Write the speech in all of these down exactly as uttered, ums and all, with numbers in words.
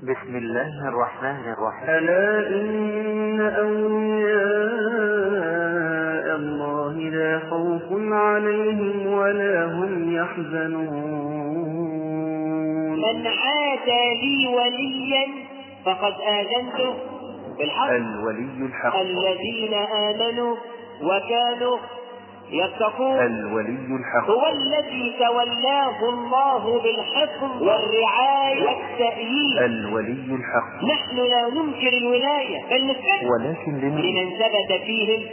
بسم الله الرحمن الرحيم. ألا إن أولياء الله لا خوف عليهم ولا هم يحزنون. من عادى لي وليا فقد آذنته بالحق. الولي الحق الذين آمنوا وكانوا يتقون. الولي الحق هو الذي تولاه الله بالحفظ والرعاية والتأييد. الولي الحق. نحن لا ننكر الولاية بل نثبت، ولكن لمن ثبت فيهم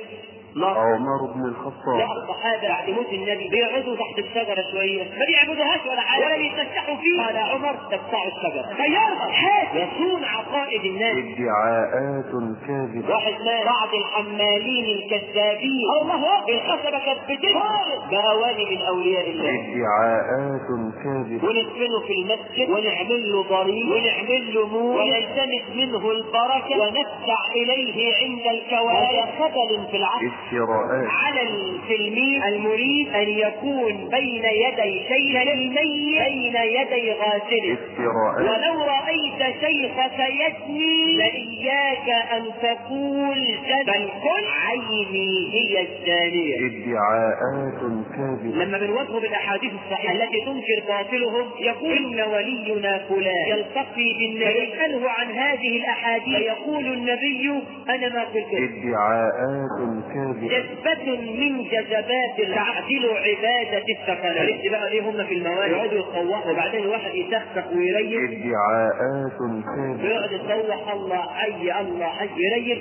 عمر بن الخطاب. لا الصحابة بعد موت النبي بيقعدوا تحت الشجرة شوية ما بيعبدوهاش ولا حاجة ولا بيتفتحوا فيه. قال عمر تقطعوا الشجرة غيرها حاجة يصون عقائد الناس. ادعاءات كاذبة. واحد ما بعض الحمالين الكذابين الله الخشبة كانت بتنفرد بأواني من أولياء الله. ادعاءات كاذبة. وندفنه في المسجد ونعمل له ضريح ونعمل له مول ونلتمس منه البركة وندفع إليه عند الكوارث. خبل في العقل على التلميذ المريد أن يكون بين يدي شيخ الميت بين يدي غاسله. ولو رأيت شيخك يزني فإياك أن تقول بل كن عيني هي الزانية. ادعاءات كاذبة. لما بنواجهه بالأحاديث الصحيحة التي تنكر باطلهم يقول إن ولينا فلان يلتقي بالنبي يسأله عن هذه الأحاديث فيقول النبي أنا ما قلت. ادعاءات كاذبة. جذبة من جذبات تعدل عبادة الثقلين. عرفت بقى ليه هم في المواد يقعدوا يتطوحوا وبعدين الواحد يسخسخ ويريح. ادعاءات كاذبة. يقعد يتطوح الله حي الله حي يريح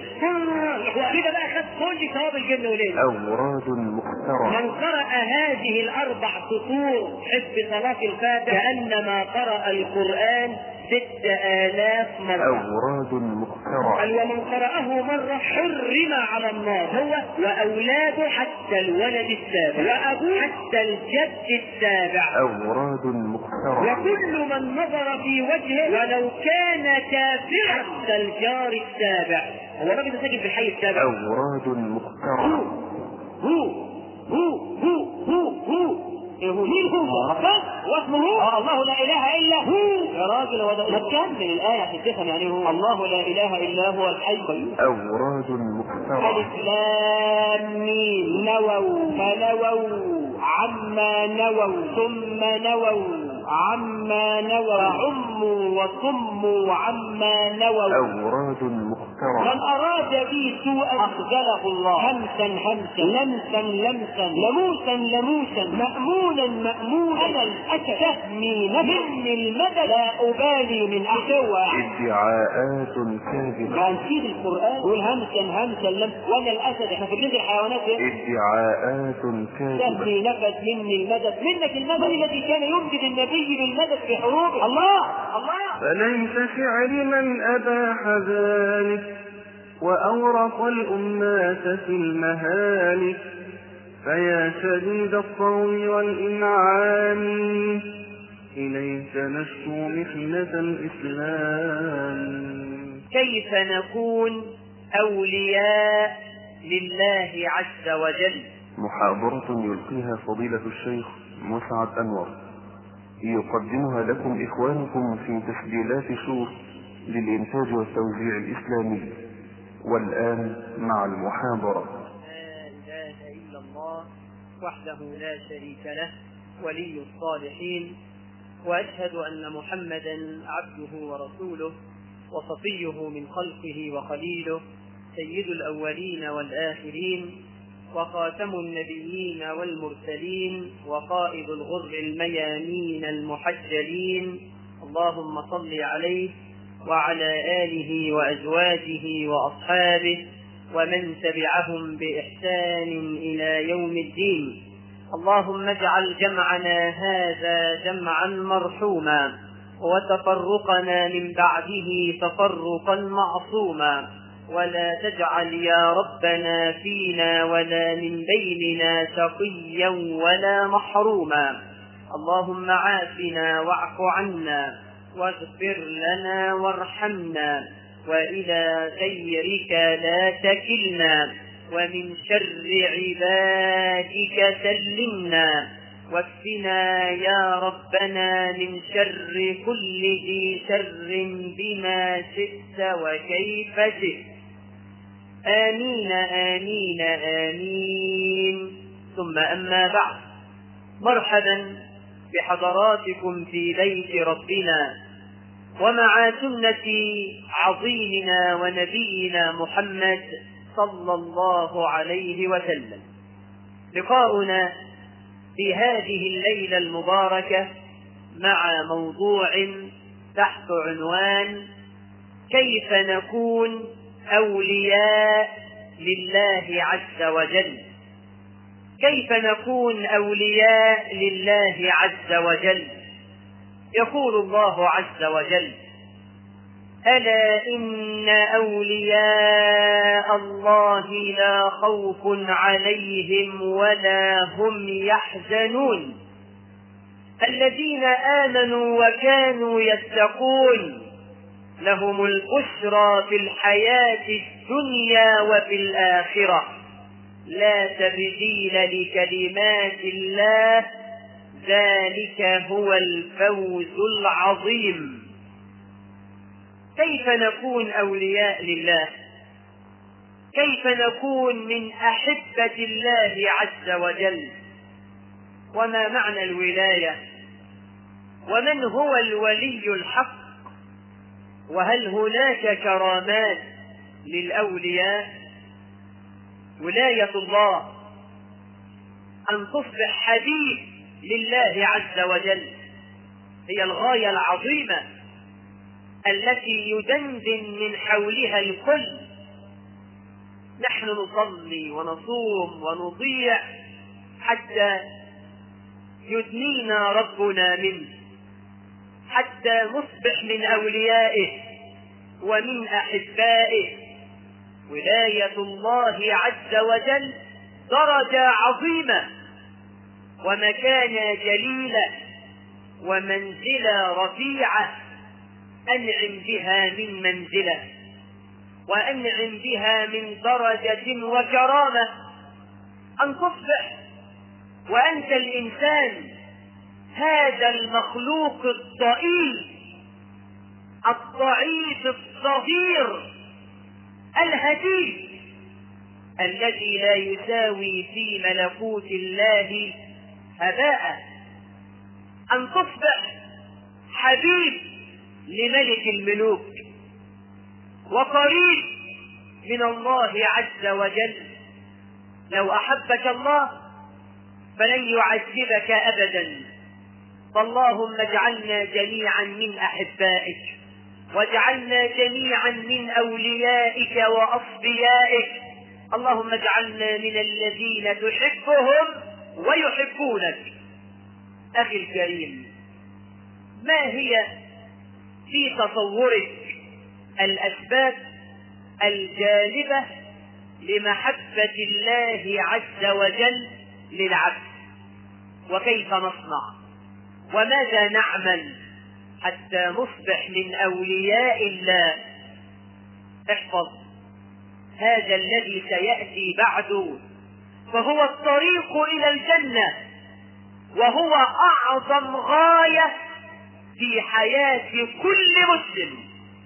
كده بقى خد كل ثواب الجن وليل. أوراد مخترعة. من قرأ هذه الأربع سطور حسب صلاة الفاتحة كأنما قرأ القرآن ست آلاف مرة. أوراد مخترعة. ومن قرأه مرة حرم على النار هو وأولاده حتى الولد السابع وأبوه حتى الجد السابع. أوراد مخترعة. وكل من نظر في وجهه ولو كان كافرا حتى الجار السابع. هو راجل ساكن في الحي السابع. أوراد مخترعة. هو هو هو هو هو هو مين هو؟ ربنا واسمه هو الله لا اله الا هو. يا راجل هو ده كمل الايه عشان تفهم يعني هو الله لا اله الا هو الحي القيوم. أوراد مخترعة. الف لام ميم نووا فنووا عما نووا ثم نووا عما نووا عموا وصموا عما نووا. أوراد مخترعة. من أراد بي سوءا أخذله الله همسا همسا لمسا لمسا لموسا لموسا مأمونا مأمونا أنا الأسد تهمي مني المدى لا أبالي من أحوى. ادعاءات كاذبة. نسيب القرآن والهمسا همسا لمسا وأنا الأسد احنا في جنس الحيوانات ادعاءات كاذبة. تهمي نفذ مني المدد منك المدد الذي كان يمدد النبي بالمدد في حروبه. الله الله. فليس فعل من أباح ذلك وأورط الأمات في المهالك فيا شديد الطول والإنعام إليك نشكو محنة الإسلام. كيف نكون أولياء لله عز وجل؟ محاضرة يلقيها فضيلة الشيخ مسعد أنور يقدمها لكم إخوانكم في تسجيلات شور للإنتاج والتوزيع الإسلامي. والآن مع المحاضرة. لا إله إلا الله وحده لا شريك له ولي الصالحين وأشهد أن محمدا عبده ورسوله وصفيه من خلقه وخليله سيد الأولين والآخرين وخاتم النبيين والمرسلين وقائد الغر الميامين المحجلين. اللهم صل عليه وعلى آله وأزواجه وأصحابه ومن تبعهم بإحسان إلى يوم الدين. اللهم اجعل جمعنا هذا جمعا مرحوما وتفرقنا من بعده تفرقا معصوما ولا تجعل يا ربنا فينا ولا من بيننا شقيا ولا محروما. اللهم عافنا واعف عنا واغفر لنا وارحمنا وإلى غيرك لا تكلنا ومن شر عبادك سلمنا. واكفنا يا ربنا من شر كل ذي شر بما شئت وكيف شئت. آمين آمين آمين. ثم أما بعد، مرحبا بحضراتكم في بيت ربنا ومع سنة عظيمنا ونبينا محمد صلى الله عليه وسلم. لقاؤنا في هذه الليلة المباركة مع موضوع تحت عنوان: كيف نكون أولياء لله عز وجل. كيف نكون أولياء لله عز وجل؟ يقول الله عز وجل: ألا إن أولياء الله لا خوف عليهم ولا هم يحزنون الذين آمنوا وكانوا يتقون لهم البشرى في الحياة الدنيا وفي الآخرة لا تبديل لكلمات الله ذلك هو الفوز العظيم. كيف نكون أولياء لله؟ كيف نكون من أحبة الله عز وجل؟ وما معنى الولاية؟ ومن هو الولي الحق؟ وهل هناك كرامات للأولياء؟ ولاية الله أن تصبح حبيب لله عز وجل هي الغاية العظيمة التي يدندن من حولها الكل. نحن نصلي ونصوم ونطيع حتى يدنينا ربنا منه، حتى نصبح من أوليائه ومن أحبائه. ولاية الله عز وجل درجة عظيمة ومكانة جليلة ومنزلة رفيعة أنعم بها من منزلة وأنعم بها من درجة وكرامة. أن تصبح وأنت الإنسان هذا المخلوق الضئيل الضعيف الصغير الهزيل الذي لا يساوي في ملكوت الله هباء. أن تصبح حبيب لملك الملوك وقريب من الله عز وجل. لو أحبك الله فلن يعذبك أبدا. فاللهم اجعلنا جميعا من أحبائك، واجعلنا جميعا من أوليائك وأصفيائك. اللهم اجعلنا من الذين تحبهم ويحبونك. أخي الكريم، ما هي في تصورك الأسباب الجالبة لمحبة الله عز وجل للعبد؟ وكيف نصنع؟ وماذا نعمل حتى نصبح من أولياء الله؟ احفظ هذا الذي سيأتي بعده، فهو الطريق إلى الجنة، وهو أعظم غاية في حياة كل مسلم.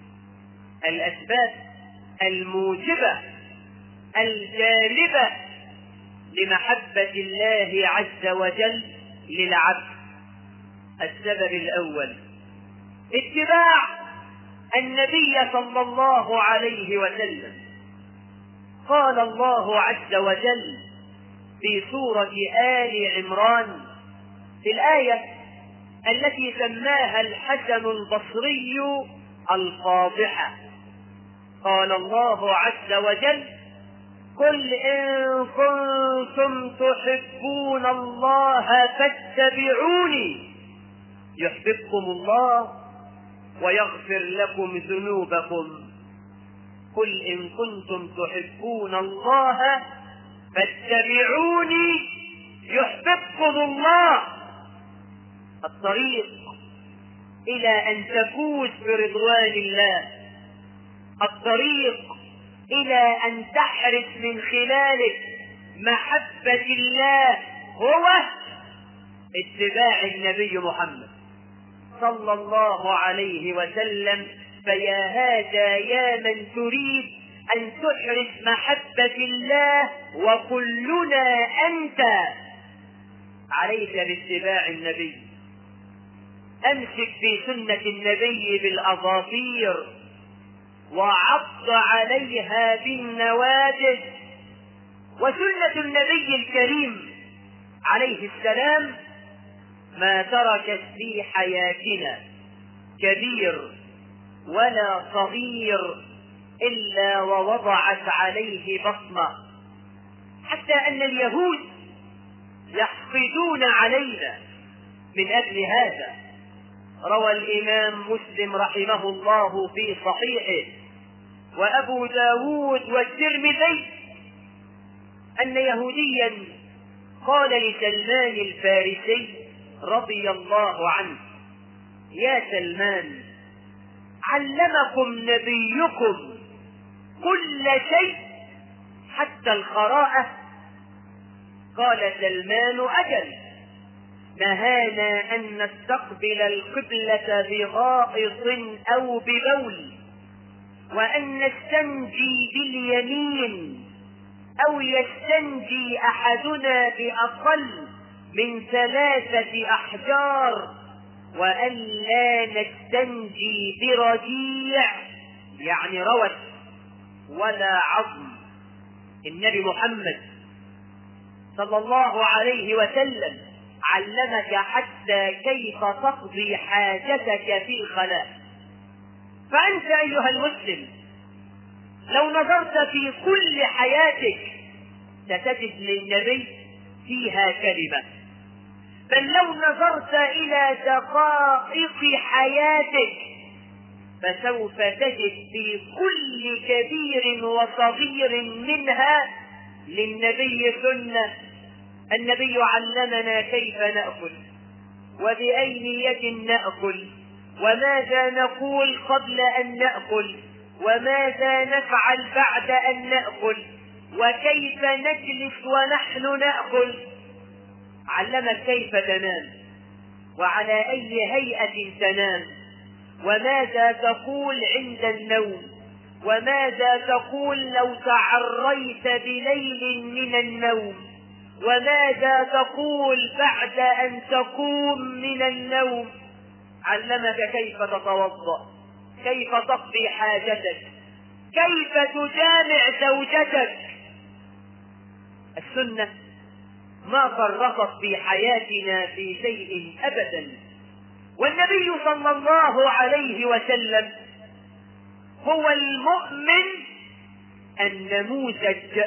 الأسباب الموجبة الجالبة لمحبة الله عز وجل للعبد. السبب الأول اتباع النبي صلى الله عليه وسلم. قال الله عز وجل في سورة آل عمران في الآية التي سماها الحسن البصري الفاضحة، قال الله عز وجل: قل إن كنتم تحبون الله فاتبعوني يحببكم الله ويغفر لكم ذنوبكم. قل إن كنتم تحبون الله فاتبعوني يحببكم الله. الطريق إلى أن تفوز برضوان الله، الطريق إلى أن تحرس من خلالك محبة الله هو اتباع النبي محمد صلى الله عليه وسلم. فيا هذا يا من تريد أن تحرز محبة الله وكلنا أنت، عليك باتباع النبي. أمسك في سنة النبي بالأظافير وعض عليها بالنواجذ. وسنة النبي الكريم عليه السلام ما تركت في حياتنا كبير ولا صغير إلا ووضعت عليه بصمة، حتى أن اليهود يحقدون علينا من أجل هذا. روى الإمام مسلم رحمه الله في صحيحه وأبو داود والترمذي أن يهوديا قال لسلمان الفارسي رضي الله عنه: يا سلمان، علمكم نبيكم كل شيء حتى القراءة؟ قال سلمان: أجل، نهانا أن نستقبل القبلة بغائط أو ببول، وأن نستنجي باليمين، أو يستنجي أحدنا بأقل من ثلاثة أحجار، وأن لا نستنجي برجيع يعني روث ولا عظم. النبي محمد صلى الله عليه وسلم علمك حتى كيف تقضي حاجتك في الخلاء. فأنت أيها المسلم لو نظرت في كل حياتك ستجد للنبي فيها كلمة، بل لو نظرت إلى دقائق حياتك فسوف تجد في كل كبير وصغير منها للنبي سنة. النبي علمنا كيف نأكل، وبأي يد نأكل، وماذا نقول قبل أن نأكل، وماذا نفعل بعد أن نأكل، وكيف نجلس ونحن نأكل. علمك كيف تنام، وعلى أي هيئة تنام، وماذا تقول عند النوم، وماذا تقول لو تعريت بليل من النوم، وماذا تقول بعد أن تقوم من النوم. علمك كيف تتوضأ، كيف تقضي حاجتك، كيف تجامع زوجتك. السنة ما فرطت في حياتنا في شيء أبدا. والنبي صلى الله عليه وسلم هو المؤمن النموذج،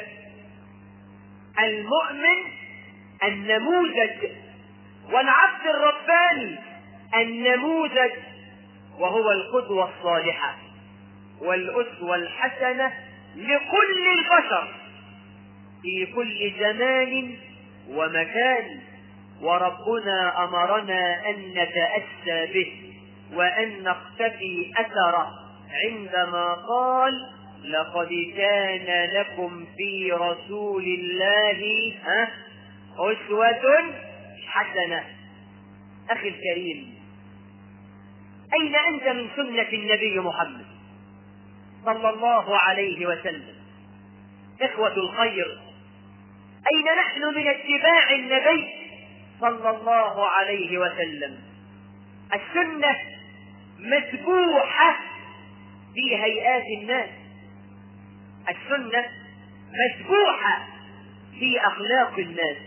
المؤمن النموذج، والعبد الرباني النموذج، وهو القدوة الصالحة والأسوة الحسنة لكل البشر في كل زمان ومكان. وربنا أمرنا أن نتأسى به وأن نقتفي أثره عندما قال: لقد كان لكم في رسول الله أسوة حسنة. أخي الكريم، أين أنت من سنة النبي محمد صلى الله عليه وسلم؟ إخوة الخير، أين نحن من اتباع النبي صلى الله عليه وسلم؟ السنة مذبوحة في هيئات الناس، السنة مذبوحة في أخلاق الناس،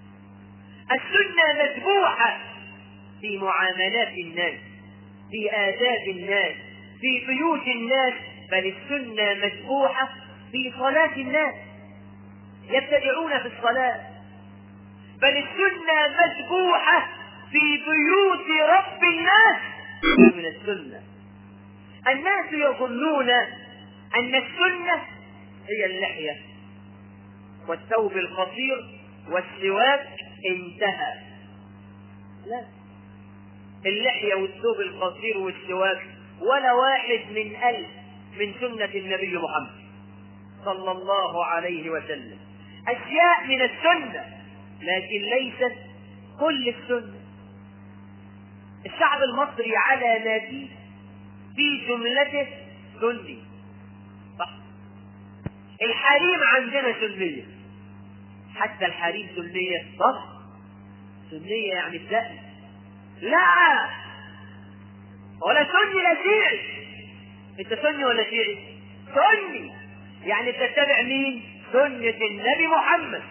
السنة مذبوحة في معاملات الناس، في آداب الناس، في بيوت الناس، بل السنة مذبوحة في صلاة الناس، يبتدعون في الصلاة. بل السنة مذبوحة في بيوت رب الناس من السنة. الناس يظنون أن السنة هي اللحية والثوب القصير والسواك، انتهى. لا، اللحية والثوب القصير والسواك ولا واحد من ألف من سنة النبي محمد صلى الله عليه وسلم. أشياء من السنة لكن ليست كل السنة. الشعب المصري على ما فيه في جملته سني، صح؟ الحريم عندنا سنية، حتى الحريم سنية، صح؟ سنية يعني الدقن، لا ولا سني لا شيعي. انت سني ولا شيعي؟ سني، يعني بتتبع مين؟ سنة النبي محمد.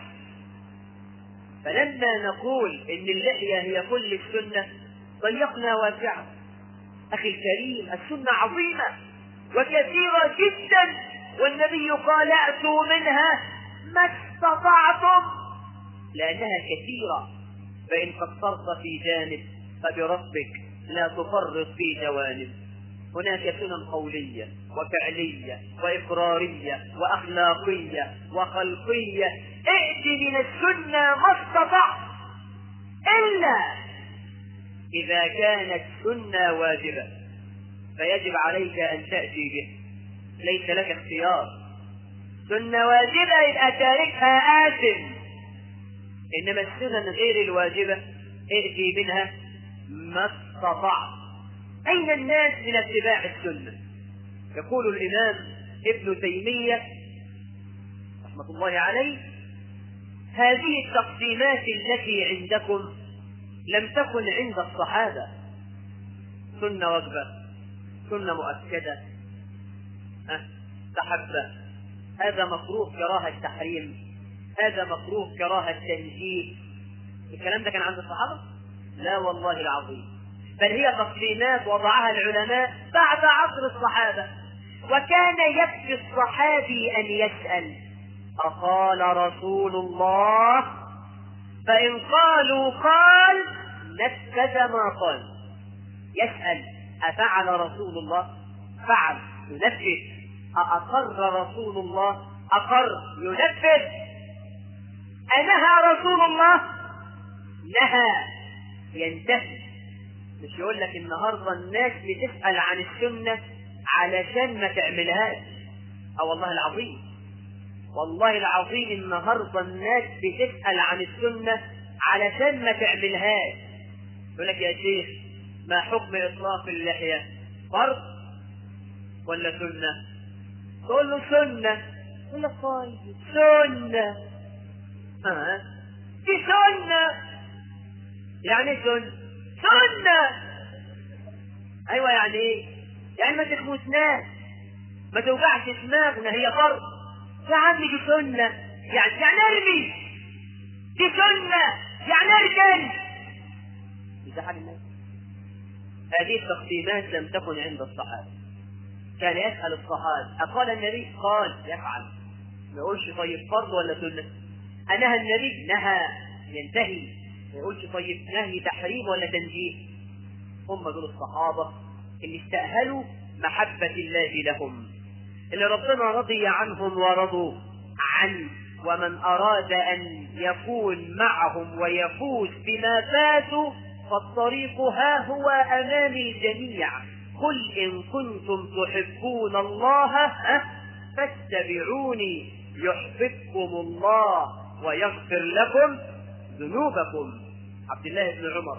فلما نقول ان اللحية هي كل السنة ضيقنا واسعة. اخي الكريم، السنة عظيمة وكثيرة جدا، والنبي قال ائتوا منها ما استطعتم، لانها كثيرة. فان قصرت في جانب فبربك لا تفرط في جوانب. هناك سنن قولية وفعلية وإقرارية وأخلاقية وخلقية. ائت من السنة ما استطعت، إلا إذا كانت سنة واجبة فيجب عليك أن تأتي به، ليس لك اختيار. سنة واجبة يبقى تاركها آثم، إنما السنن غير الواجبة ائتي منها ما استطعت. أين الناس من اتباع السنة؟ يقول الإمام ابن تيمية رحمة الله عليه: هذه التقسيمات التي عندكم لم تكن عند الصحابة. سنة واجبة، سنة مؤكدة، أه؟ تحبة، هذا مكروه كراهة تحريم، هذا مكروه كراهة تنزيه. الكلام ده كان عند الصحابة؟ لا والله العظيم، بل هي تقسيمات وضعها العلماء بعد عصر الصحابة. وكان يكفي الصحابي أن يسأل: أقال رسول الله؟ فإن قالوا قال نفذ ما قال. يسأل: أفعل رسول الله؟ فعل، ينفذ. أأقر رسول الله؟ أقر، ينفذ. أنهى رسول الله؟ نهى، ينتهي. مش يقول لك النهاردة الناس بتسأل عن السنة علشان ما تعملهاش. اه والله العظيم، والله العظيم النهاردة الناس بتسأل عن السنة علشان ما تعملهاش. يقول لك: يا شيخ، ما حكم إطلاق اللحية؟ فرض ولا سنة؟ تقول له سنة. يقول لك: طيب سنة. ها دي سنة، يعني سنة سنة. ايوه، يعني ايه؟ يعني ما تخمسناش، ما توجعش دماغنا، هي فرض. يا عم دي سنة، يعني يعني ارمي. دي سنة يعني اركن. ده حال الناس. هذه التقسيمات لم تكن عند الصحابة. كان يسأل الصحابة: أقال النبي؟ قال، يفعل. ما يقولش طيب فرض ولا سنة. أنهى النبي؟ نهى، ينتهي. ما يقولش طيب نهي تحريم ولا تنزيه. هم دول الصحابة اللي استأهلوا محبة الله لهم، اللي ربنا رضي عنهم ورضوا عنه. ومن أراد أن يكون معهم ويفوز بما فاتوا فالطريق ها هو أمام الجميع. قل إن كنتم تحبون الله فاتبعوني يحببكم الله ويغفر لكم ذنوبكم. عبد الله بن عمر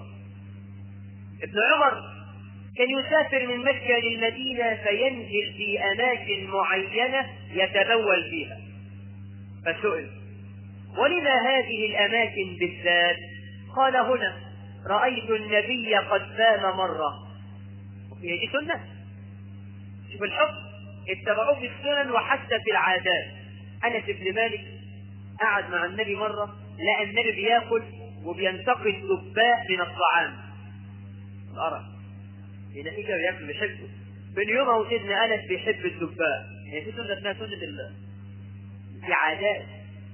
ابن عمر كان يسافر من مكة للمدينة فينزل في أماكن معينة يتبول فيها. فسئل: ولما هذه الأماكن بالذات؟ قال: هنا رأيت النبي قد بال مرة. هي دي سنة. شوف الحكم، اتبعوه في السنن وحتى في العادات. أنس بن مالك قعد مع النبي مرة، لقى النبي بياكل وبينتقي الدباء من الطعام. الأرى يلاقيه كده بياكل بيحبه. من يومه وسيدنا أنس بيحب الدباء. يعني في سنة اسمها سنة الله، في عادات.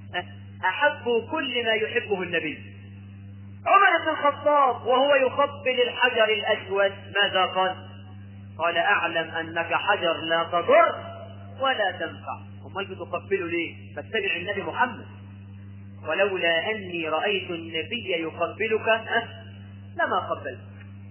أحبوا كل ما يحبه النبي. عمر بن الخطاب وهو يقبل الحجر الأسود ماذا قال؟ قال: أعلم أنك حجر لا تضر ولا تنفع. أمال بتقبله ليه؟ فاتبع النبي محمد. ولولا أني رأيت النبي يقبلك أه؟ لما قبلت.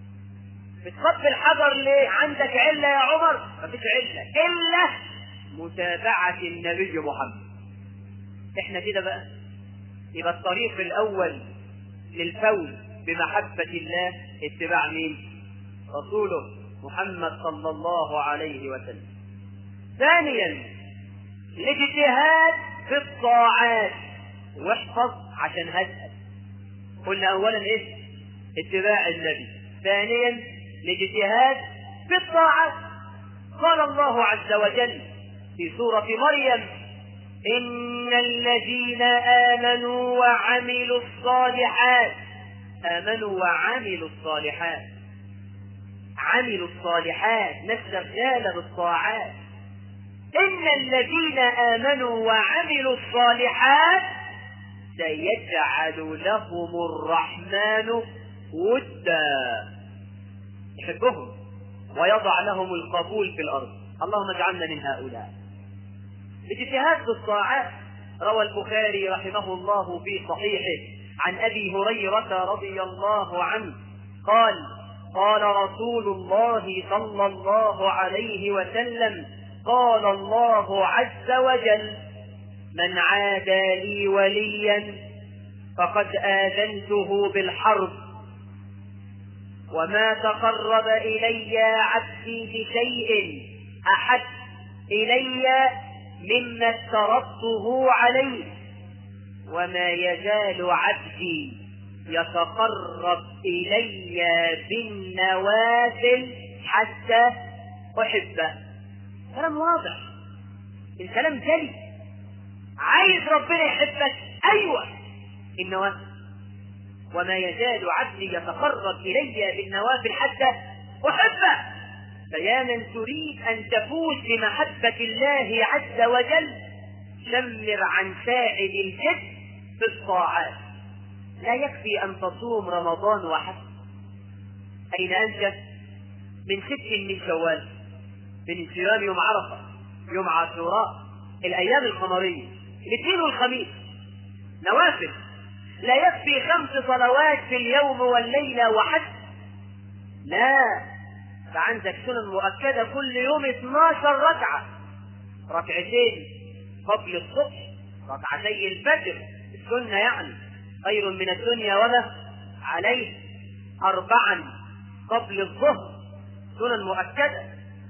بتقبل حجر ليه؟ عندك علة يا عمر؟ ما فيش علة إلا متابعة النبي محمد. احنا كده بقى يبقى الطريق الأول للفوز بمحبة الله اتباع مين؟ رسوله محمد صلى الله عليه وسلم. ثانيا الاجتهاد في الطاعات، واحفظ عشان هسأل. قلنا اولا ايه؟ اتباع النبي. ثانيا الاجتهاد في الطاعات. قال الله عز وجل في سورة مريم: إن الذين آمنوا وعملوا الصالحات. آمنوا وعملوا الصالحات، عملوا الصالحات، ناس شغالة بالطاعات. إن الذين آمنوا وعملوا الصالحات سيجعل لهم الرحمن ودا، يحبهم ويضع لهم القبول في الأرض. اللهم اجعلنا من هؤلاء. الاجتهاد بالطاعات. روى البخاري رحمه الله في صحيحه عن أبي هريرة رضي الله عنه قال: قال رسول الله صلى الله عليه وسلم: قال الله عز وجل: من عادى لي وليا فقد آذنته بالحرب، وما تقرب إلي عبدي بشيء أحب إلي مما افترضته عليه، وما يزال عبدي يتقرب إلي بالنوافل حتى أحبه. كلام واضح، الكلام جلي. عايز ربنا يحبك؟ أيوة، النوافل. وما يزال عبدي يتقرب إلي بالنوافل حتى أحبه. فيا من تريد أن تفوز بمحبة الله عز وجل، شمر عن ساعد الجد في الطاعات. لا يكفي أن تصوم رمضان وحسب. أين أنت من ست من شوال، من صيام يوم عرفة، يوم عاشوراء، الأيام القمرية، الاثنين والخميس، نوافل. لا يكفي خمس صلوات في اليوم والليلة وحسب. لا، فعندك سنن مؤكدة كل يوم اثناشر ركعة، ركعتين قبل الصبح، ركعتي الفجر السنة يعني خير من الدنيا وما عليه، أربعا قبل الظهر سنن مؤكدة،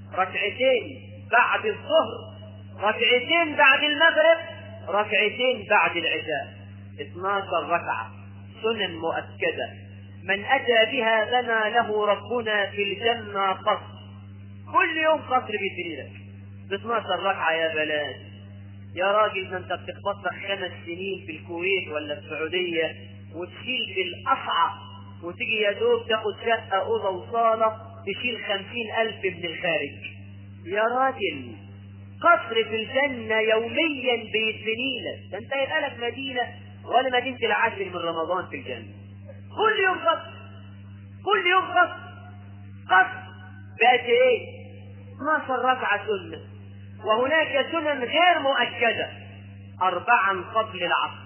ركعتين بعد الظهر، ركعتين بعد المغرب، ركعتين بعد العشاء، اثناشر ركعة سنن مؤكدة. من أتى بها بنى له ربنا في الجنة قصر. كل يوم قصر بيدريلك ب اثناشر ركعة يا بلاش يا راجل. ده انت بتخبط لك خمس سنين في الكويت ولا السعودية وتشيل في الأصعب، وتيجي يا دوب تاخد شقة أوضة وصالة تشيل خمسين ألف من الخارج. يا راجل قصر في الجنة يوميا بيدريلك. ده انت يبقى لك مدينة ولا مدينة العاشر من رمضان في الجنة. كل يوم قصر، كل يوم قصر قصر. بقت ايه؟ اثناشر ركعة سنة. وهناك سنن غير مؤكدة: أربعا قبل العصر،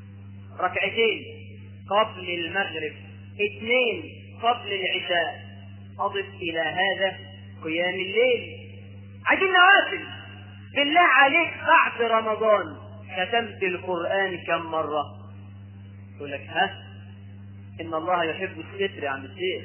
ركعتين قبل المغرب، اثنين قبل العشاء. أضف إلى هذا قيام الليل. عايزين نوافل. بالله عليك بعد رمضان ختمت القرآن كم مرة؟ يقول لك ها إن الله يحب الستر عن الشيخ.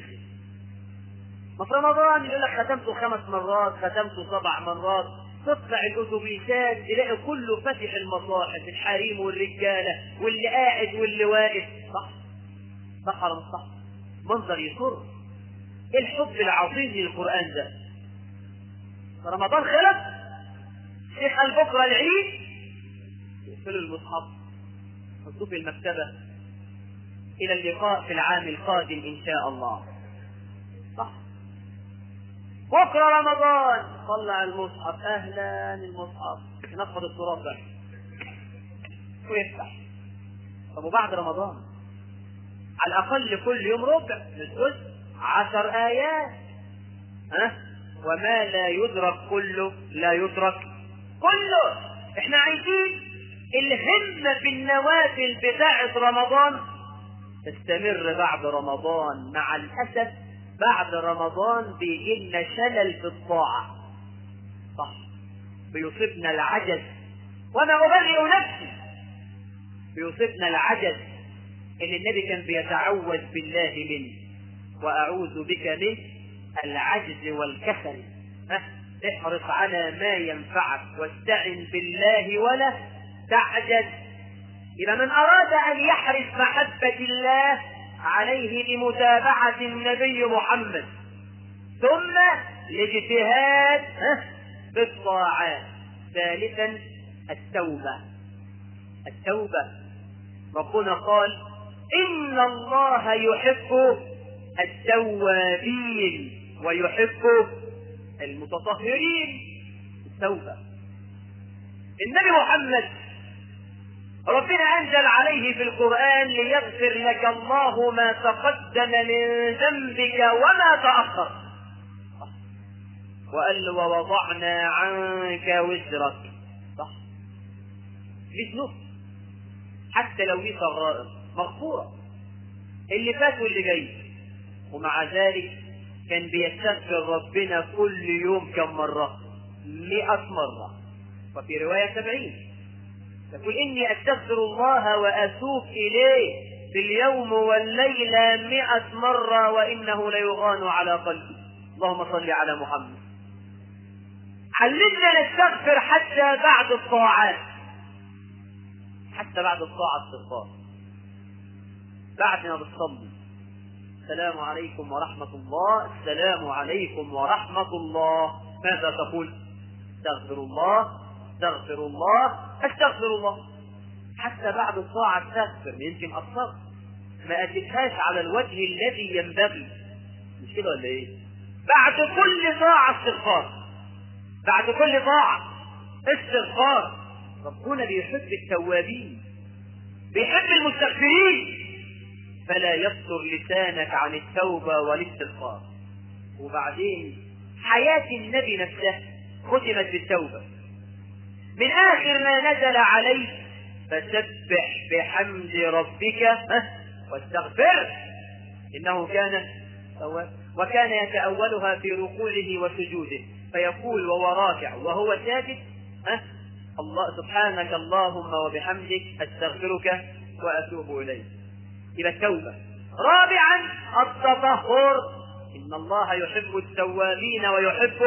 ما في رمضان يقول لك ختمته خمس مرات، ختمته سبع مرات. تطلع الأتوبيسات تلاقي كله فاتح المصاحف، الحريم والرجالة واللي قاعد واللي واقف. صح صح ولا مش صح؟ منظر يسر. ايه الحب العظيم للقرآن ده. رمضان خلص، شيخ قال بكره العيد، يقفلوا المصحف حطوه في المكتبة إلى اللقاء في العام القادم إن شاء الله. صح. بكرة رمضان، طلع المصحف، أهلا المصحف، نفض التراب ده ويفتح. طب وبعد رمضان على الأقل كل يوم ربع للجزء عشر آيات. ها؟ وما لا يدرك كله لا يترك كله. احنا عايزين الهمة في النوافل بتاعة رمضان تستمر بعد رمضان. مع الأسف بعد رمضان بيجي لنا شلل في الطاعة. صح، بيصيبنا العجز، وانا ابرئ نفسي، بيصيبنا العجز اللي النبي كان بيتعوذ بالله منه، وأعوذ بك من العجز والكسل. ها؟ احرص على ما ينفعك واستعن بالله ولا تعجز. إذا من أراد أن يحرص محبة الله عليه بمتابعة النبي محمد، ثم الاجتهاد بالطاعات. ثالثا التوبة. التوبة ربنا قال إن الله يحب التوابين ويحب المتطهرين. التوبة. النبي محمد ربنا أنزل عليه في القرآن ليغفر لك الله ما تقدم من ذنبك وما تأخر، وقال ووضعنا عنك وزرك. صح، ليش ذنوب حتى لو دي صغائر مغفورة، اللي فات واللي جاي. ومع ذلك كان بيستغفر ربنا كل يوم كم مرة؟ مئة مرة، وفي رواية سبعين. يقول إني أستغفر الله وأتوب إليه في اليوم والليلة مئة مرة وإنه ليغان على قلبي. اللهم صل على محمد. علمنا نستغفر حتى بعد الطاعات، حتى بعد الطاعة استغفار. بعد ما بتصلي السلام عليكم ورحمة الله، السلام عليكم ورحمة الله، ماذا تقول؟ استغفر الله، استغفر الله، استغفر الله. حتى بعد الطاعة استغفر، يمكن أصغر ما أتتهاش على الوجه الذي ينبغي، مش كده ولا إيه؟ بعد كل طاعة استغفار، بعد كل طاعة استغفار. ربنا بيحب التوابين، بيحب المستغفرين، فلا يفتر لسانك عن التوبة والاستغفار. وبعدين حياة النبي نفسه ختمت بالتوبة. من آخر ما نزل عليه فسبح بحمد ربك واستغفر إنه كان توابا. وكان يتأولها في ركوعه وسجوده، فيقول وهو راكع وهو ساجد الله سبحانك اللهم وبحمدك استغفرك وأتوب إليك. إلى التوبة. رابعا التطهر، إن الله يحب التوابين ويحب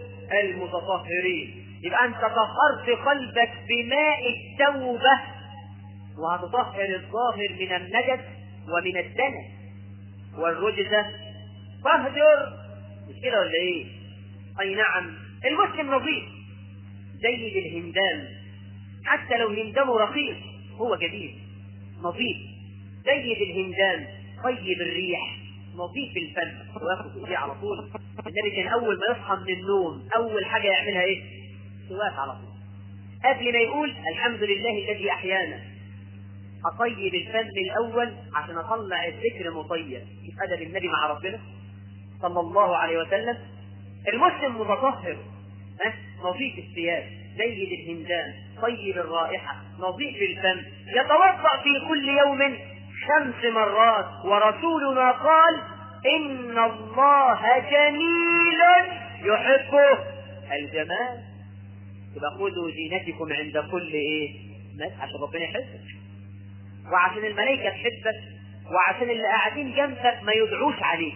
المتطهرين. يبقى أنت طهرت قلبك بماء التوبة، وهتطهر الظاهر من النجس ومن الدنس والرجس. فاهجر، مش كده ولا ايه؟ اي نعم، المسلم نظيف زي الهندام، حتى لو هندامه رخيص هو جديد نظيف زي الهندام، طيب الريح، نظيف الفم، وياخد ايديه على طول. النبي كان اول ما يصحى من النوم اول حاجه يعملها ايه؟ سواك على طول، قبل ما يقول الحمد لله الذي احيانا. اطيب الفم الاول عشان اطلع الذكر مطيب. كيف ادب النبي مع ربنا صلى الله عليه وسلم. المسلم متطهر، ها نظيف الثياب، جيد الهندام، طيب الرائحه، نظيف الفم، يتوضا في كل يوم خمس مرات. ورسولنا قال ان الله جميل يحب الجمال. يبقى خذوا زينتكم عند كل ايه؟ عشان ربنا يحبك، وعشان الملائكه تحبك، وعشان اللي قاعدين جنبك ما يدعوش عليك.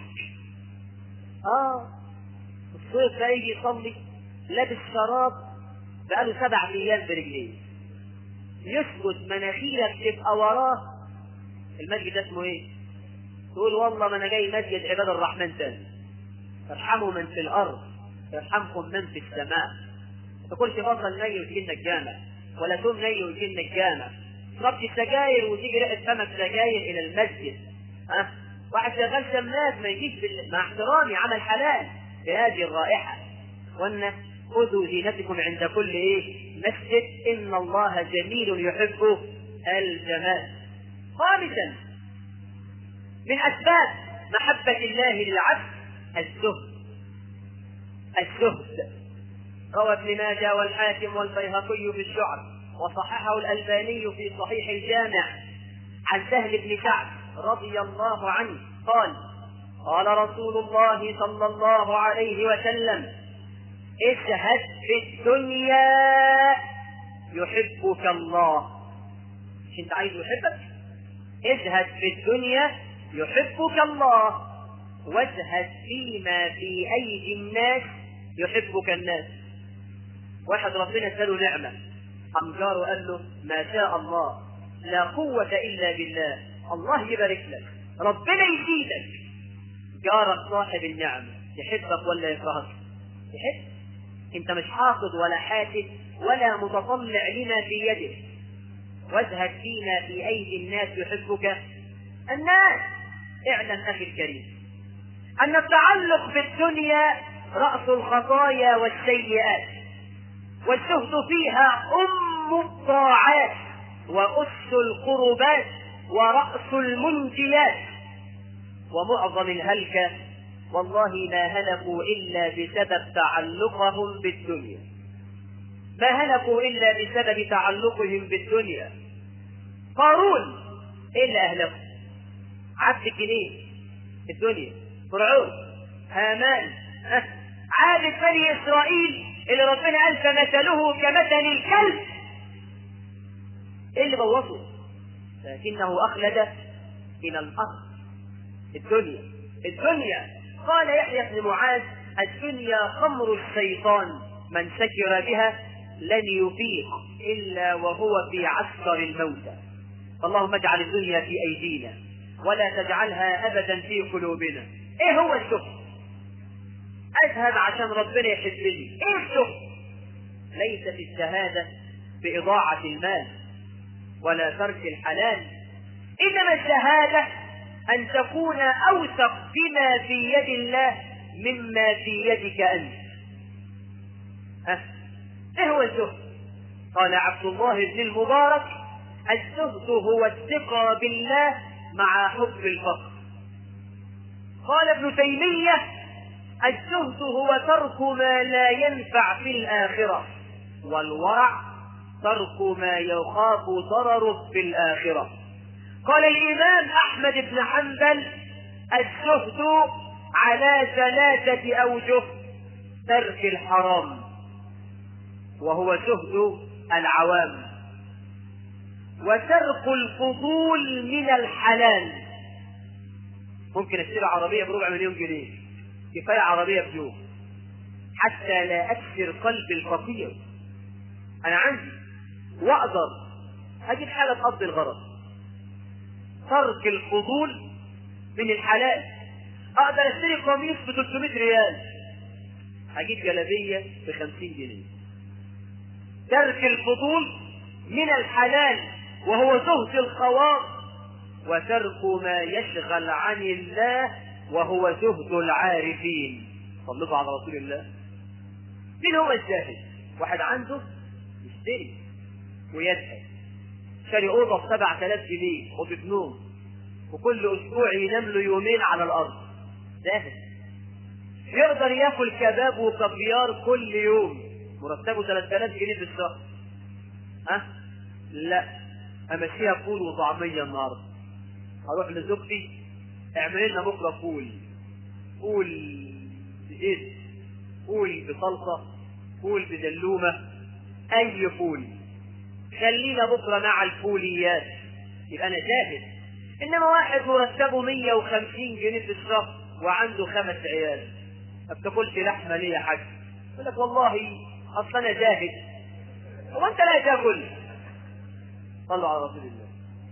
اه الصيف ده يجي يصلي لابس شراب بقاله سبع ايام برجليه، يسجد مناخيرك تبقى وراه. المسجد ده اسمه ايه؟ تقول والله ما انا جاي مسجد عباد الرحمن تاني. ارحموا من في الارض يرحمكم من في السماء. ما تقولش بطل ني وتجينا الجامع، ولا توم ني وتجينا الجامع. تربي السجاير وتيجي ريحه فمك سجاير الى المسجد. ها أه؟ واحد شغال شماس ما يجيش بال... مع احترامي عمل حلال بهذه الرائحه. وان خذوا زينتكم عند كل ايه؟ مسجد، ان الله جميل يحب الجمال. خامسا من اسباب محبه الله للعبد الزهد. الزهد روى ابن ماجه والحاكم والبيهقي في الشعب، وصححه الألباني في صحيح الجامع عن سهل بن سعد رضي الله عنه قال قال رسول الله صلى الله عليه وسلم ازهد في الدنيا يحبك الله. مش انت عايز يحبك؟ ازهد في الدنيا يحبك الله، وازهد فيما في أيدي الناس يحبك الناس. واحد ربنا اداله نعمة، قام جاره قال له ما شاء الله لا قوة إلا بالله، الله يبارك لك، ربنا يزيدك. جارك صاحب النعمة يحبك ولا يكرهك؟ يحب. انت مش حاقد ولا حاسد ولا متطلع لما في يدك. وازهد فيما في أيدي الناس يحبك الناس. اعلم أخي الكريم أن التعلق بالدنيا رأس الخطايا والسيئات، والزهد فيها أم الطاعات وأس القربات ورأس المنجيات. ومعظم الهلكة والله ما هلكوا إلا بسبب تعلقهم بالدنيا، ما هلكوا إلا بسبب تعلقهم بالدنيا. قارون إيه اللي أهلكه؟ عبد الجنيه الدنيا، فرعون، هامان، أه؟ عابد بني إسرائيل اللي ربنا قال فمثله كمثل الكلب. إيه اللي بوظه؟ لكنه أخلد إلى الأرض. الدنيا الدنيا قال يحيى بن معاذ الدنيا خمر الشيطان، من سكر بها لن يفيق إلا وهو في عسكر الموتى. اللهم اجعل الدنيا في أيدينا ولا تجعلها أبدا في قلوبنا. إيه هو الشهد؟ أذهب عشان ربنا يحبني. إيه الشهد؟ ليست الشهادة بإضاعة المال ولا ترك الحلال، إنما الشهادة أن تكون أوثق بما في يد الله مما في يدك أنت. ها؟ إيه هو الزهد؟ قال عبد الله بن المبارك الزهد هو الثقة بالله مع حب الفقر. قال ابن تيمية الزهد هو ترك ما لا ينفع في الآخرة، والورع ترك ما يخاف ضرره في الآخرة. قال الإمام أحمد بن حنبل الزهد على ثلاثة أوجه: ترك الحرام وهو زهد العوام، وترك الفضول من الحلال. ممكن اشتري عربية بربع مليون جنيه، كفاية عربية بيوم حتى لا أكسر قلب الفقير. أنا عندي وأقدر أجيب حاجة تقضي الغرض. ترك الفضول من الحلال، أقدر أشتري قميص ب ثلاثمائة ريال، أجيب جلابية ب خمسين جنيه. ترك الفضول من الحلال وهو زهد الخواص، وترك ما يشغل عن الله وهو زهد العارفين. صلوا على رسول الله. مين هو الزاهد؟ واحد عنده يشتري ويذهب، شاري أوضة بسبعة آلاف جنيه أوضة نوم، وكل أسبوع ينام له يومين على الأرض. زاهد. يقدر ياكل كباب وكافيار كل يوم، مرتبه ثلاثة آلاف جنيه في الشهر. ها؟ لا، امشيها فول وطعميه النهارده. هروح لزوجتي اعمل لنا بكره فول، فول بايه؟ فول بصلصه، فول بدلومه، اي فول، خلينا بكره مع الفوليات. يبقى انا جاهز. انما واحد مرتبه مية وخمسين جنيه في الشهر وعنده خمس عيال، ما بتاكلش لحمه ليه يا حاج؟ يقول لك والله اصل انا جاهز. هو انت لا تاكل؟ صلوا على رسول الله.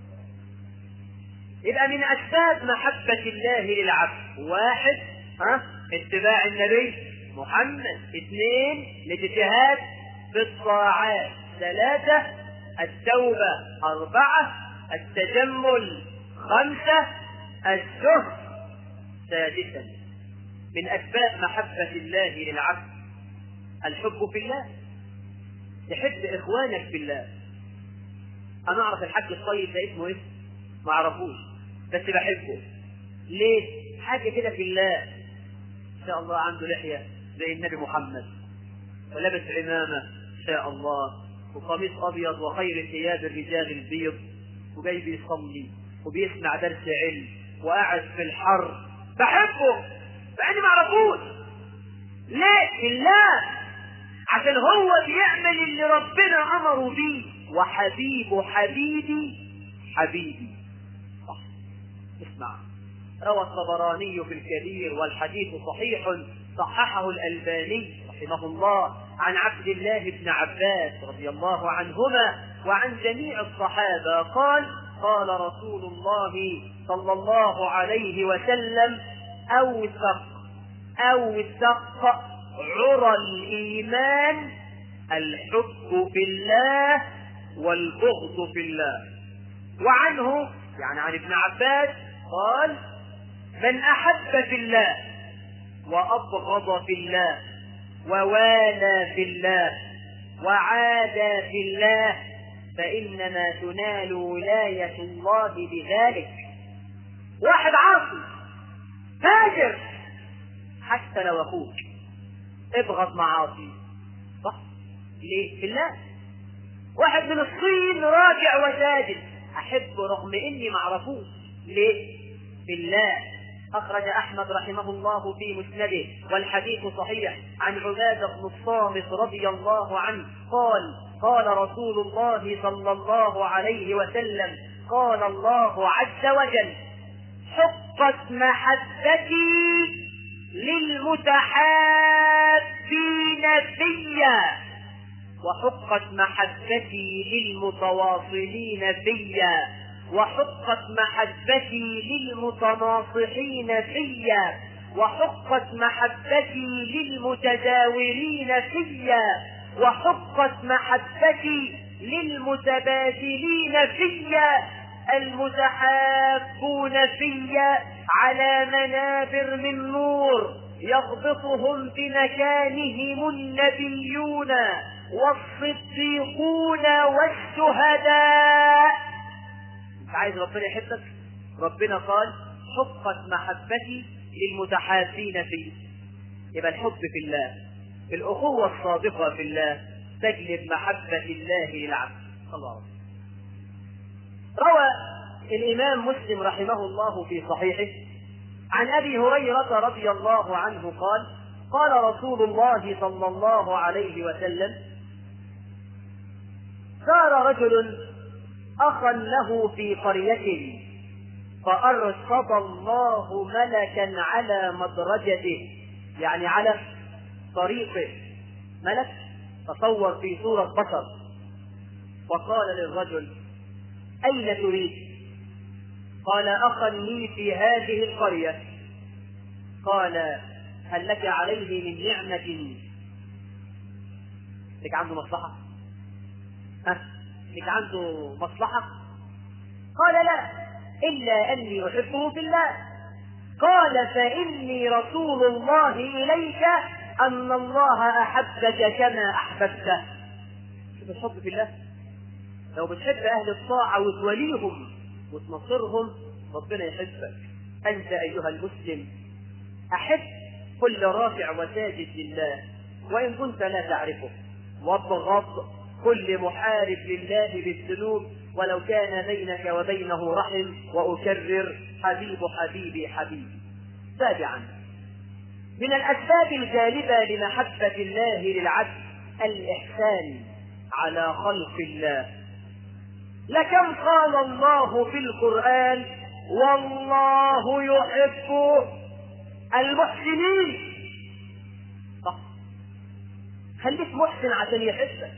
يبقى من اسباب محبة الله للعبد: واحد، ها، اتباع النبي محمد. اثنين، الاجتهاد في الطاعات. ثلاثة، التوبة. أربعة، التجمل. خمسة، الزهد. سادسا، من اسباب محبة الله للعبد الحب في الله. تحب اخوانك في الله. انا اعرف الحاج الطيب ده اسمه ايه؟ ما اعرفوش، بس بحبه. ليه؟ حاجه كده في الله. ان شاء الله عنده لحيه زي النبي محمد، ولابس عمامه ان شاء الله، وقميص ابيض وخير ثياب الرجال البيض، وجاي بيصلي وبيسمع درس علم وقاعد في الحر. بحبه مع اني ما اعرفوش. ليه؟ في الله، عشان هو بيعمل اللي ربنا امره بيه. وحبيب حبيبي حبيبي. اسمع. روى الطبراني في الكبير والحديث صحيح صححه الألباني رحمه الله عن عبد الله بن عباس رضي الله عنهما وعن جميع الصحابة قال قال رسول الله صلى الله عليه وسلم أوثق أوثق عرى الإيمان الحب في الله والبغض في الله. وعنه يعني عن ابن عباس قال من أحب في الله وأبغض في الله ووالى في الله وعادى في الله فإنما تنال ولاية الله بذلك. واحد عاصي فاجر حتى لو أخوك ابغض معاصي، صح؟ ليه؟ في الله. واحد من الصين راجع وساجد أحبه رغم إني معرفوش، ليه؟ في الله. أخرج أحمد رحمه الله في مسنده والحديث صحيح عن عبادة بن الصامت رضي الله عنه قال قال رسول الله صلى الله عليه وسلم قال الله عز وجل حقت محبتي للمتحابين فيا وحقت محبتي للمتواصلين فيا وحقت محبتي للمتناصحين فيا وحقت محبتي للمتجاورين فيا وحقت محبتي للمتبادلين فيا المتحابون فيا على منابر من نور يغبطهم بمكانهم النبيون والصديقون والشهداء. عايز ربنا يحبك؟ ربنا قال حقت محبتي للمتحابين فيه. يبقى الحب في الله، الأخوة الصادقة في الله تجلب محبة الله للعبد. الله. روى الإمام مسلم رحمه الله في صحيحه عن أبي هريرة رضي الله عنه قال قال رسول الله صلى الله عليه وسلم سار رجل أخا له في قريته فأرصد الله ملكا على مدرجته، يعني على طريقه، ملك تصور في صورة بشر، وقال للرجل أين تريد؟ قال أخا لي في هذه القرية. قال هل لك عليه من نعمة؟ لك عنده مصلحة؟ ها؟ لك عنده مصلحة؟ قال لا، إلا أني أحبه في الله. قال فإني رسول الله إليك أن الله أحبك كما أحببته. شوف الحب في الله. لو بتحب أهل الطاعة وتوليهم وتنصرهم ربنا يحبك. أنت أيها المسلم أحب كل رافع وساجد لله وإن كنت لا تعرفه، وابغض كل محارب لله بالذنوب ولو كان بينك وبينه رحم. وأكرر حبيب حبيبي حبيبي. سابعا من الأسباب الجالبة لمحبة الله للعبد الإحسان على خلق الله. لكم قال الله في القرآن والله يحب المحسنين. صح، خليك محسن عشان يحبك.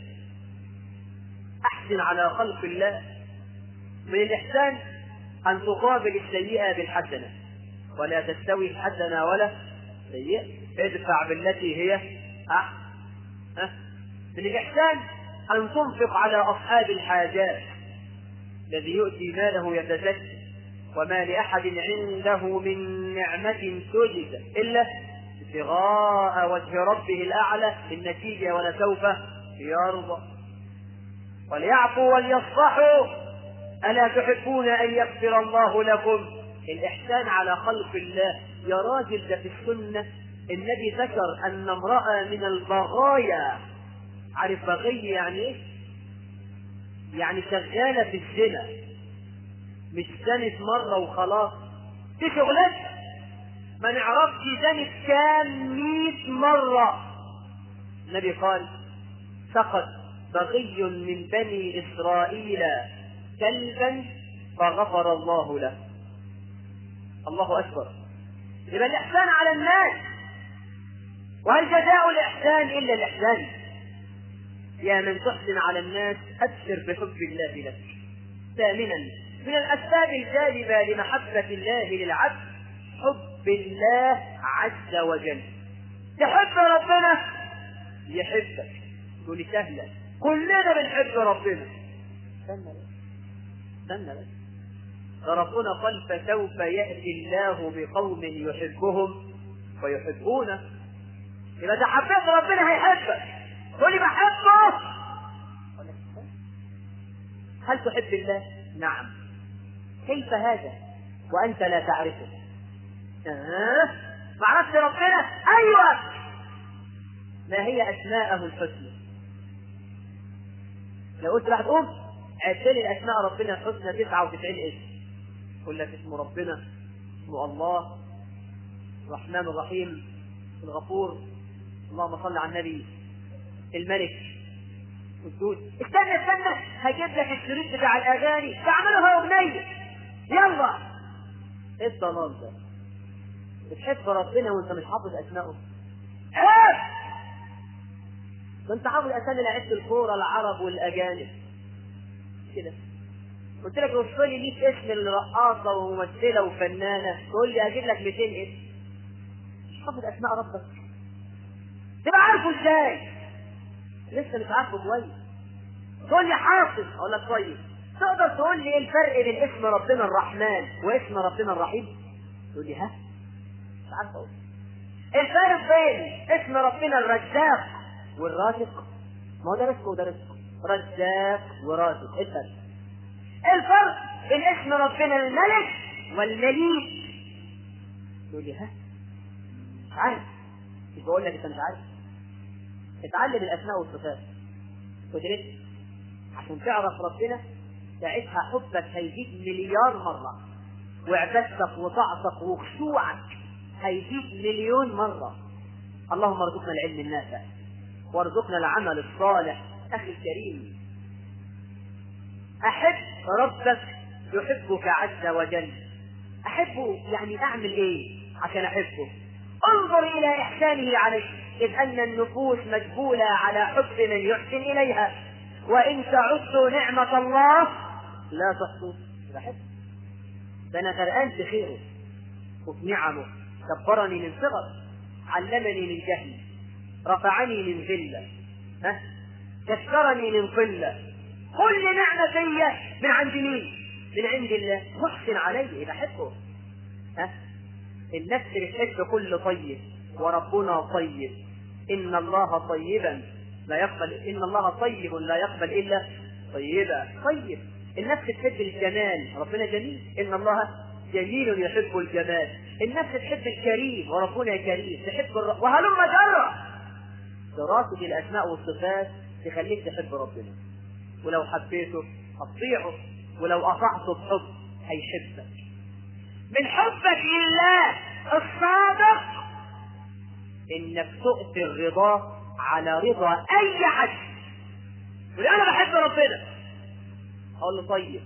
أحسن على خلق الله. من الإحسان أن تقابل السيئة بالحسنة ولا تستوي الحسنة ولا سيئة. ادفع بالتي هي أحسن. من الإحسان أن تنفق على أصحاب الحاجات. الذي يؤتي ماله يتزكى وما لأحد عنده من نعمة تجد إلا ابتغاء وجه ربه الأعلى. النتيجة ولسوف يرضى. وليعفوا وليصفحوا ألا تحبون أن يغفر الله لكم. الإحسان على خلق الله. يا راجل، ده في السنة النبي ذكر أن امرأة من البغايا، عارف بغي يعني إيه؟ يعني شغالة في الزنا، مش زنت مرة وخلاص، دي شغلتها، ما نعرفش زنت كام مئة مرة. النبي قال سقط بغي من بني إسرائيل كلبا فغفر الله له. الله أكبر. يبقى الإحسان على الناس، وهل جزاء الإحسان إلا الإحسان؟ يا من تحسن على الناس أبشر بحب الله لك. ثامنا من الأسباب الجالبة لمحبة الله للعبد حب الله عز وجل. تحب ربنا يحبك، تقولي سهلة، كلنا بنحب ربنا. استنى بس استنى بس ده ربنا قال فسوف يأتي الله بقوم يحبهم ويحبونه. إذا إذا حبيت ربنا هيحبك. تقولي بحبه، هل تحب الله؟ نعم. كيف هذا وأنت لا تعرفه؟ أه؟ ما عرفت ربنا؟ أيوة. ما هي أسماءه الحسنى؟ لو قلت راح تقوم عدل الأسماء ربنا الحسنى تسعة وتسعين اسم. قل لك اسم ربنا اسمه الله الرحمن الرحيم الغفور، اللهم صل على النبي، الملك، القدوس. استنى استنى هجيب لك الشريط بتاع الأغاني تعملها أغنية. يلا ايه الضلال ده؟ بتحب ربنا وانت مش حافظ اسمائه؟ عيب. ده انت حافظ اسامي لعيبه الكوره العرب والاجانب كده. قلت لك وصف لي مية اسم لرقاصه وممثله وفنانه، تقول لي اجيب لك مئتين اسم. مش حافظ اسماء ربك، تبقى عارفه ازاي؟ لسه مش عارفه كويس. تقول لي حافظ، اقول لك كويس. تقدر تقول لي ايه الفرق بين اسم ربنا الرحمن واسم ربنا الرحيم؟ تقول لي ها مش عارف اقول. الفرق بين اسم ربنا الرزاق والرازق، ما هو ده رزق وده رزق، رزاق ورازق. ايه الفرق؟ الفرق بين اسم ربنا الملك والمليك. تقول لي ها مش عارف. مش بقول لك انت مش عارف. اتعلم الاسماء والصفات وادرس عشان تعرف ربنا، ساعتها حبك هيزيد مليار مرة، وعبادتك وطاعتك وخشوعك هيزيد مليون مرة. اللهم ارزقنا العلم النافع وارزقنا العمل الصالح. أخي الكريم، أحب ربك يحبك عز وجل. أحبه يعني أعمل إيه عشان أحبه؟ انظر إلى إحسانه عليك، إذ أن النفوس مجبولة على حب من يحسن إليها، وإن تعدوا نعمة الله لا تحصوها. بحب ده أنا غرقان في خيره وفي نعمه. كبرني من صغر، علمني من جهل، رفعني من ذلة، ها كسرني من قلة. كل نعمة فيا من عند مين؟ من عند الله. محسن علي بحبه. ها النفس بتحب كل طيب، وربنا طيب. إن الله طيبا لا يقبل إن الله طيب لا يقبل إلا طيبا. طيب النفس تحب الجمال، ربنا جميل. إن الله جميل يحب الجمال. النفس تحب الكريم، وربنا كريم. تحب الر... وهلم جرة. دراسة الأسماء والصفات تخليك تحب ربنا، ولو حبيته هتطيعه، ولو أطعته بحب هيحبك. من حبك لله الصادق إنك تؤثر رضاه على رضا أي حد. ولأن أنا بحب ربنا أقول له طيب.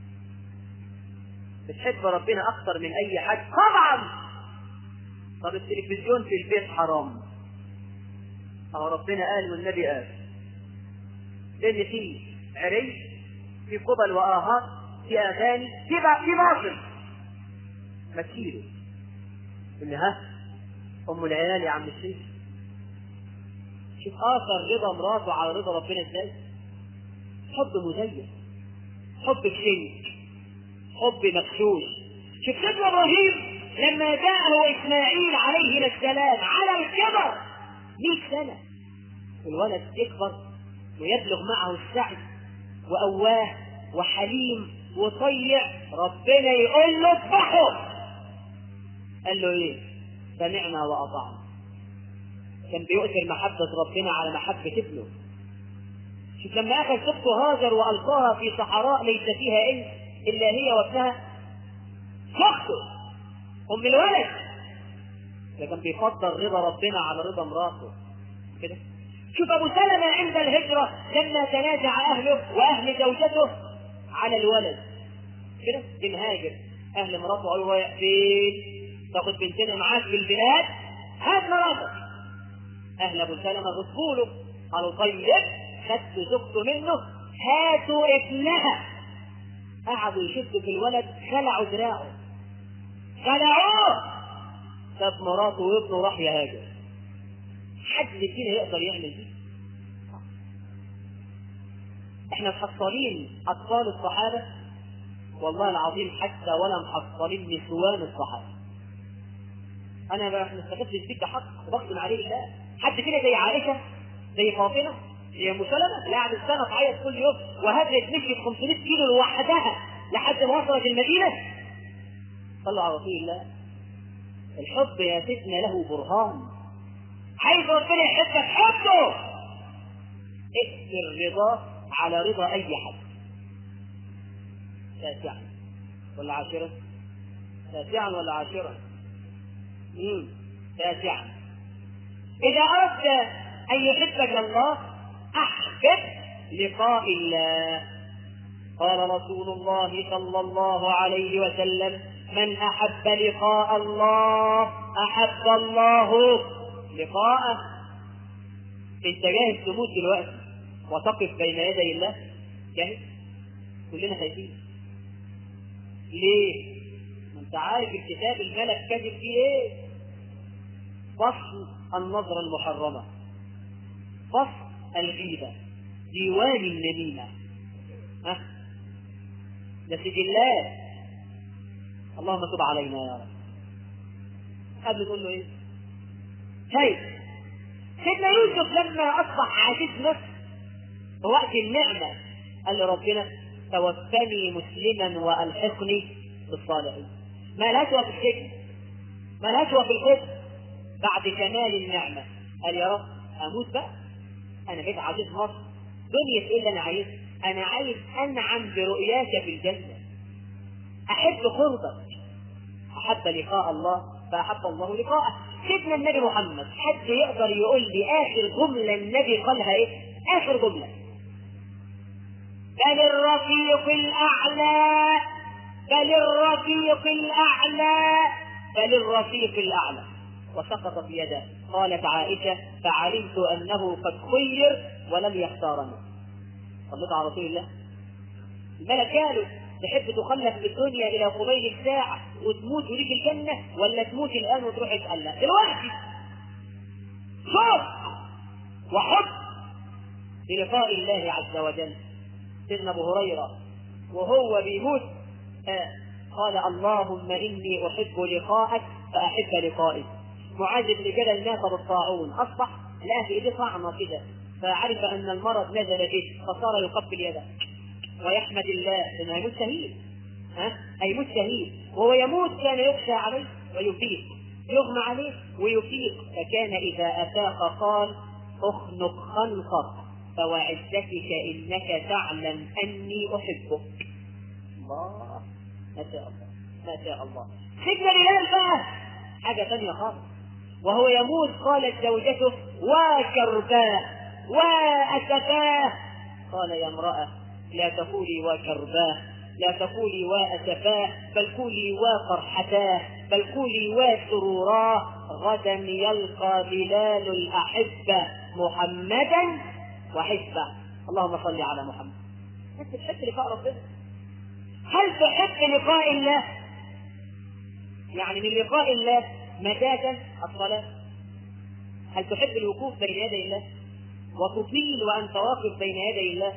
بتحب ربنا أكثر من أي حد طبعا. طب التلفزيون في البيت حرام، أو ربنا قال والنبي قال، لأن فيه عري، في قبل وآهات، في أغاني، في في باطل. ما تشيله. إن ها أم العيال يا عم الشيخ، شوف آثر رضا مراته على رضا ربنا إزاي. حب مزيف، حب شنك، حب مغشوش. شوف سيدنا إبراهيم لما جاءه إسماعيل عليه السلام على الكبر مئة سنة، الولد يكبر ويبلغ معه السعي، وأواه وحليم وطيع. ربنا يقول له اذبحه. قال له ايه؟ سمعنا وأطعنا. كان بيؤثر محبة ربنا على محبة ابنه. شوف لما أخذ أخته هاجر وألقاها في صحراء ليس فيها إنس إلا هي وابنها، أخته أم الولد، لكن بيفضل رضا ربنا على رضا مراته كده. شوف أبو سلمة عند الهجرة لما تنازع أهله وأهل زوجته على الولد كده، بنهاجر اهل مراته قالوا رايح فين؟ تاخد بنتنا معاك في البلاد؟ هات مراتك. اهل ابو سلمة غصبوا له، قالوا طيب خدت زوجته منه، هاتوا ابنها. قعدوا يشدوا في الولد، خلعوا دراعه، خلعوه، ساب مراته وابنه راح يهاجر. حد فينا يقدر يعمل دي؟ احنا محصلين اطفال الصحابه والله العظيم، حتى ولا محصلين نسوان الصحابه. انا ما استفدتش بيك حق بقسم عليه الله. حد فينا زي عائشه، زي فاطمه، زي ام سلمة اللي قعدت سنه تعيط كل يوم وهاجرت مشيت خمسمائة كيلو لوحدها لحد ما وصلت المدينه؟ صلوا على رسول الله. الحب يا سيدنا له برهان. عايز ربنا يحبك حبه، اكثر رضاه على رضا اي حد. تاسعا ولا عاشرا؟ تاسعا ولا عاشرا؟ امم تاسعا. اذا اردت ان يحبك الله احبب لقاء الله. قال رسول الله صلى الله عليه وسلم: من احب لقاء الله احب الله لقاءه. انت جاهز تموت دلوقتي وتقف بين يدي الله؟ جاهز؟ كلنا خايفين. ليه؟ ما انت عارف الكتاب الملك كاتب فيه ايه؟ فصل النظرة المحرمة، فصل الغيبة، ديوان النميمة، ها؟ ده سجلات. اللهم تب علينا يا رب. قبل تقول له ايه؟ طيب سيدنا يوسف لما اصبح عزيز مصر في وقت النعمة قال لربنا: توفني مسلما والحقني بالصالحين. ما لهاش في السجن، ما لهاش في الكفر، بعد كمال النعمة قال: يا رب اموت بقى، انا بقيت عزيز مصر، دنيا ايه اللي انا عايز؟ انا عايز انعم برؤياك في الجنة، احب قربك. احب لقاء الله فاحب الله لقاءه. سيدنا النبي محمد، حد يقدر يقول لي اخر جملة النبي قالها ايه؟ اخر جملة: بل الرفيق الاعلى، بل الرفيق الاعلى، بل الرفيق الاعلى. وسقطت يده. قالت عائشة: فعلمت انه قد خير ولم يختارني. صليت على رسول الله. الملك قالوا: تحب تخلف في الدنيا الى قبيل الساعة وتموت وليك الجنة، ولا تموت الان وتروح تتألم دلوقتي؟ شوف وحب بلقاء الله عز وجل. سيدنا ابو هريرة وهو بيموت آه قال: اللهم اني احب لقاءك فاحب لقائك. معاذ بن جبل مات بالطاعون، اصبح لا في ايديه طعنه كده، فعرف ان المرض نزل به فصار يقبل يده ويحمد الله انه هيموت شهيد، ها هيموت شهيد. وهو يموت كان يخشى عليه ويفيق، يغمى عليه ويفيق، فكان اذا افاق قال: اخنق خنقك فوعزتك انك تعلم اني احبك. الله، ما شاء الله ما شاء الله. سيدنا بلال بقى حاجه ثانيه خالص. وهو يموت قالت زوجته: وكرباه واسفاه. قال: يا امراه لا تقولي وكرباه، لا تقولي واسفاه، بل قولي وفرحتاه، بل قولي وسروراه. غدا يلقى بلال الاحبه محمدا وحزبه. اللهم صل على محمد. انت تحب لقاء ربنا؟ هل تحب لقاء الله؟ يعني من لقاء الله مجازا الصلاة. هل تحب الوقوف بين يدي الله وتطيل وأنت واقف بين يدي الله؟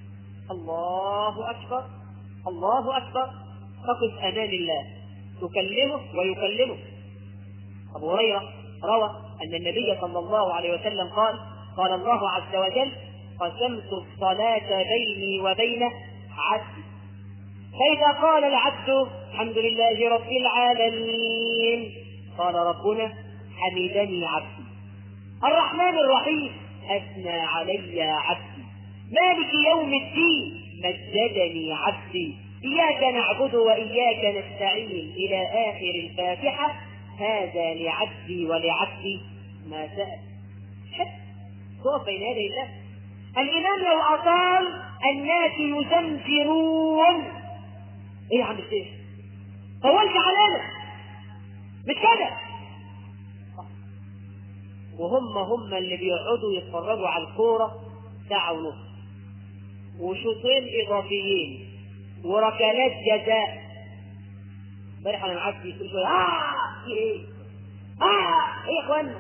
الله أكبر، الله أكبر. تقف أمام الله تكلمه ويكلمه. أبو هريرة روى أن النبي صلى الله عليه وسلم قال: قال الله عز وجل: قسمت الصلاة بيني وبين عبدي، فإذا قال العبد الحمد لله رب العالمين قال ربنا: حمدني عبدي. الرحمن الرحيم: أثنى علي عبدي. مالك يوم الدين: مجدني عبدي. إياك نعبد وإياك نستعين إلى آخر الفاتحة. هذا لعبدي ولعبدي ما سأل. حب تقف بين يدي الله. الإمام لو أطال الناس يزمجرون. ايه يا عم الشيخ؟ هو انت علامة مش كده؟ وهم هم اللي بيقعدوا يتفرجوا على الكورة ساعة ونص وشوطين إضافيين وركلات جزاء. امبارح انا معاك في كل شوية اه في ايه؟ اه ايه يا اخوانا؟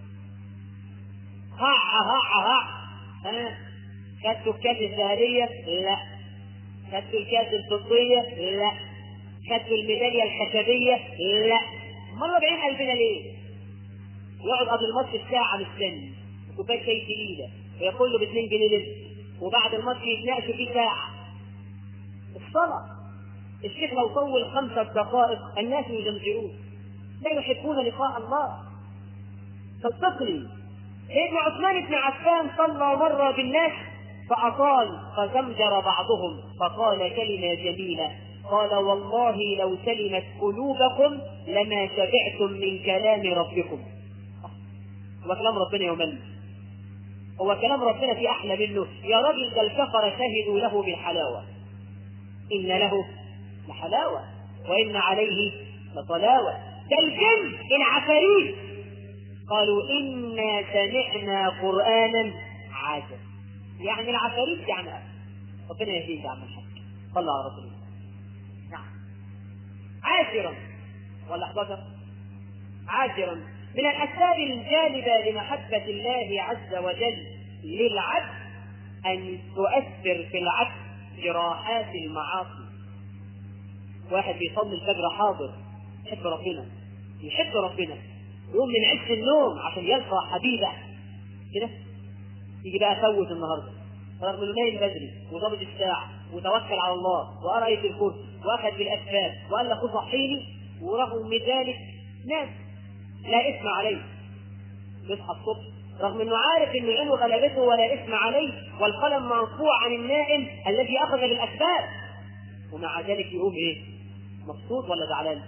ها ها ها ها خدتوا الكاس الذهبية؟ لا. خدتوا الكاس الفضية؟ لا. خدتوا الميدالية الخشبية؟ لا. مرة بعين قلبنا ليه؟ يقعد قبل الماتش ساعة مستني وكوباية شاي تقيلة ويقول له باثنين جنيه لسه، وبعد الماتش يتناقشوا فيه ساعة. الصلاة الشيخ لو طول خمسة دقائق الناس يزمجرون، لا يحبون لقاء الله. صدقني سيدنا عثمان بن عفان صلى مرة بالناس فأطال فزمجر بعضهم فقال كلمة جميلة، قال والله لو سلمت قلوبكم لما شبعتم من كلام ربكم. هو كلام ربنا يومن؟ هو كلام ربنا في أحلى منه؟ يا رجل ده الكفر شهدوا له بالحلاوة، إن له لحلاوة وإن عليه لطلاوة. ده الجن العفاريت قالوا إنا سمعنا قرآنا عجبا. يعني العفاريت يعني ربنا يهديك يا عم الحاج صلى على رسول الله. نعم عاشرا ولا احداشر عاشرا من الأسباب الجالبة لمحبة الله عز وجل للعبد أن تؤثر في العبد جراحات المعاصي. واحد بيصلي الفجر حاضر يحب ربنا يحب ربنا يقوم من عز النوم عشان يلقى حبيبه كده، يجي بقى فوت النهارده رغم انه نايم بدري وضابط الساعه وتوكل على الله وقرا ايه الكرسي واخذ بالاسباب وقال له خذ صحيني، ورغم ذلك ناس لا اسم عليه يصحى الصبح رغم انه عارف انه عينه غلبته ولا اسم عليه والقلم مرفوع عن النائم الذي اخذ بالاسباب، ومع ذلك يقوم ايه؟ مبسوط ولا زعلان؟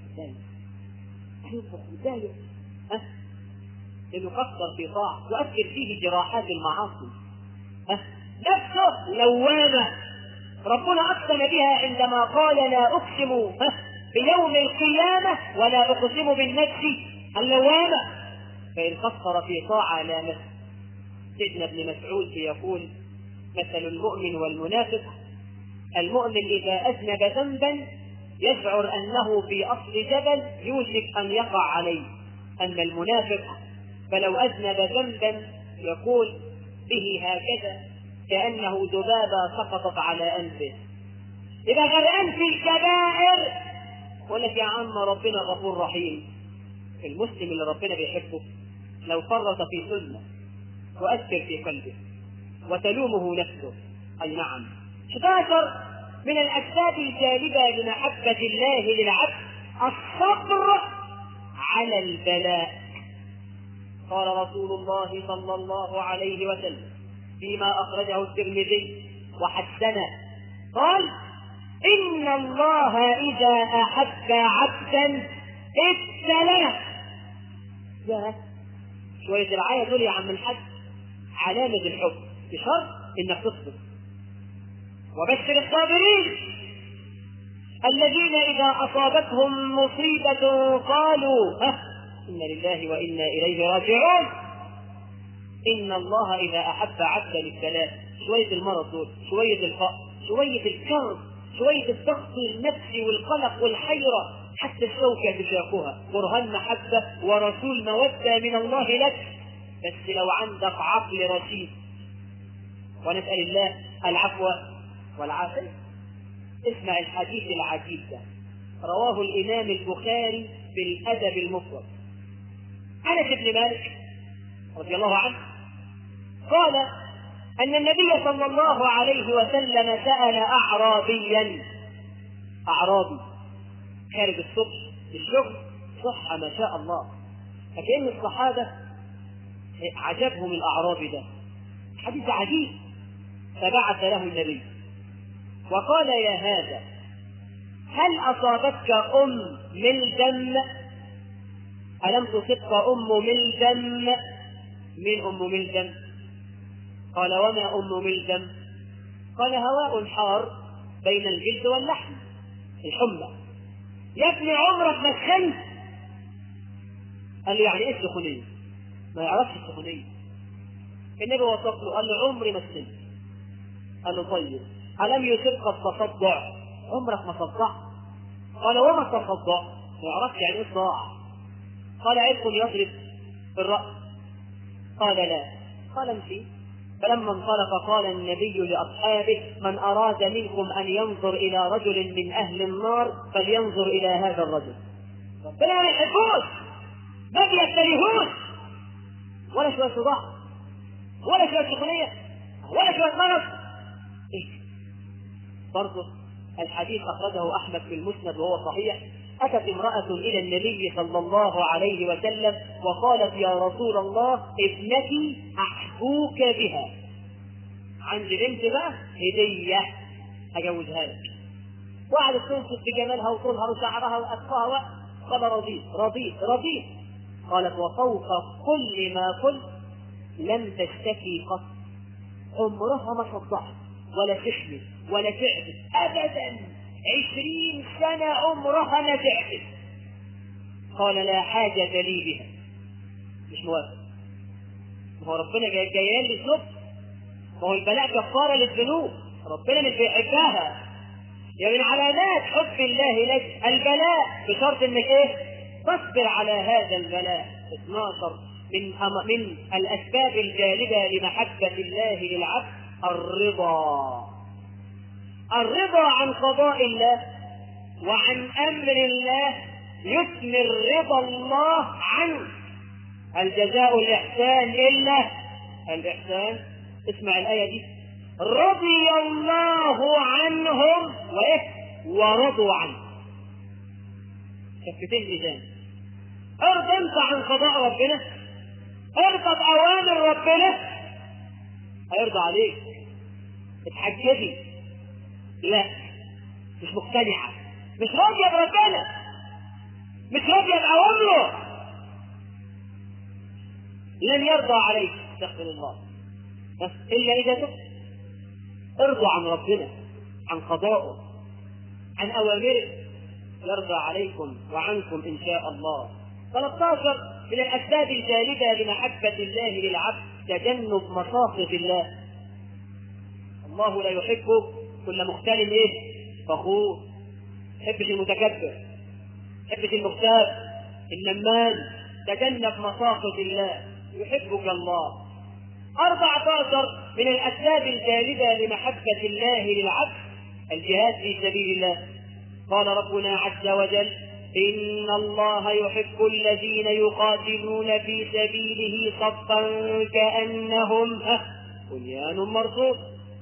زعلان. ها؟ انه قصر في طاعه يؤثر فيه جراحات المعاصي. ها؟ نفسه لوامه ربنا اقسم بها عندما قال لا اقسم ها؟ بيوم القيامه ولا اقسم بالنفس اللوامه. فان قصر في طاعه لامته. سيدنا ابن مسعود يقول مثل المؤمن والمنافق، المؤمن إذا أذنب ذنبا يشعر أنه في أصل جبل يوشك أن يقع عليه، أما المنافق فلو أذنب ذنبا يقول به هكذا كأنه ذبابة سقطت على أنفه. إذا غرقان في الكبائر يقول لك يا عم ربنا غفور رحيم. المسلم اللي ربنا بيحبه لو فرط في سنة تؤثر في قلبه وتلومه نفسه، أي نعم. احداشر من الأسباب الجالبة لمحبة الله للعبد الصبر على البلاء. قال رسول الله صلى الله عليه وسلم فيما أخرجه الترمذي وحسنه قال إن الله إذا أحب عبدا ابتلاه. يا شوية العاية دول يا عم الحج علامة الحب بشرط إنك تصبر. وبشر الصابرين الذين إذا أصابتهم مصيبة قالوا ها إنا لله وإنا إليه راجعون. إن الله إذا أحب عبدا ابتلاه. شوية المرض دول، شوية الفقر، شوية الكرب، شوية الضغط النفسي والقلق والحيرة، حتى الشوكة تشاقها برهان محبة ورسول مودة من الله لك. بس لو عندك عقل رشيد، ونسأل الله العفو والعافية. اسمع الحديث العجيب ده، رواه الإمام البخاري في الأدب المفرد. أنس بن مالك رضي الله عنه قال أن النبي صلى الله عليه وسلم سأل أعرابيا، أعرابي خارج الصبح الشغل صحة ما شاء الله، فكأن الصحابة عجبهم الأعرابي ده، حديث عجيب. فبعث له النبي وقال يا هذا هل أصابتك أم ملجم؟ ألم تصبك أم ملجم؟ من أم ملجم؟ قال وما أم ملجم؟ قال هواء حار بين الجلد واللحم، الحمى. يا ابني عمرك ما سخنت؟ قال له يعني ايه السخونيه؟ ما يعرفش السخونيه. النبي وصف له قال له عمري ما سخنت. قال له طيب ألم يصبك التصدع؟ عمرك ما صدعت؟ قال وما التصدع؟ ما يعرفش يعني ايه صداع. قال عرق يضرب في الرأس؟ قال لا. قال امشي. فلما انطلق قال النبي لأصحابه من أراد منكم أن ينظر إلى رجل من أهل النار فلينظر إلى هذا الرجل. ربنا ما يحبوش، ما بيكرهوش، ولا شوية صداع ولا شوية سخونية ولا شوية مرض. إيه؟ برضه الحديث أخرجه أحمد في المسند وهو صحيح. أتت امرأة إلى النبي صلى الله عليه وسلم وقالت يا رسول الله ابنتي أحبوك بها، عندي بنت بقى هدية هجوزها لك. وقعدت تنصت بجمالها وطولها وشعرها وأسقاها. قال رضيت رضيت رضيت. قالت وفوق كل ما قلت لم تشتكي قط، عمرها ما صدعت ولا تحمل ولا تعبت أبدا، عشرين سنة عمرها ما تعبت. قال لا حاجة لي بها. مش موافق. ما هو ربنا جايين للذنوب، ما هو البلاء كفارة للذنوب، ربنا مش بيحبها. يعني من علامات حب الله لك البلاء، بشرط انك ايه؟ تصبر على هذا البلاء. اثناشر من من الاسباب الجالبة لمحبة الله للعبد الرضا. الرضا عن قضاء الله وعن امر الله يثمر رضا الله عنه. الجزاء الاحسان الا الاحسان. اسمع الايه دي، رضي الله عنهم وايه ورضوا عنه. كفتين ميزان. ارضى انت عن قضاء ربنا، ارضى باوامر ربنا هيرضى عليك. اتحجبي لا مش مقتنعه، مش راضيه بربنا، مش راضيه باوامره، لن يرضى عليك استغفر الله بس الا اذا تبت. ارضوا عن ربنا، عن قضائه، عن اوامره، يرضى عليكم وعنكم ان شاء الله. ثلاثة عشر من الاسباب الجالبه لمحبه الله للعبد تجنب مصاخب الله. الله لا يحب كل مختال ايه فخور. يحبش المتكبر، يحبش المختال النمان. تجنب مصاخب الله يحبك الله. أربعة عشر من الأسباب الجالبة لمحبة الله للعبد الجهاد في سبيل الله. قال ربنا عز وجل إن الله يحب الذين يقاتلون في سبيله صفا كأنهم بنيان مرصوص.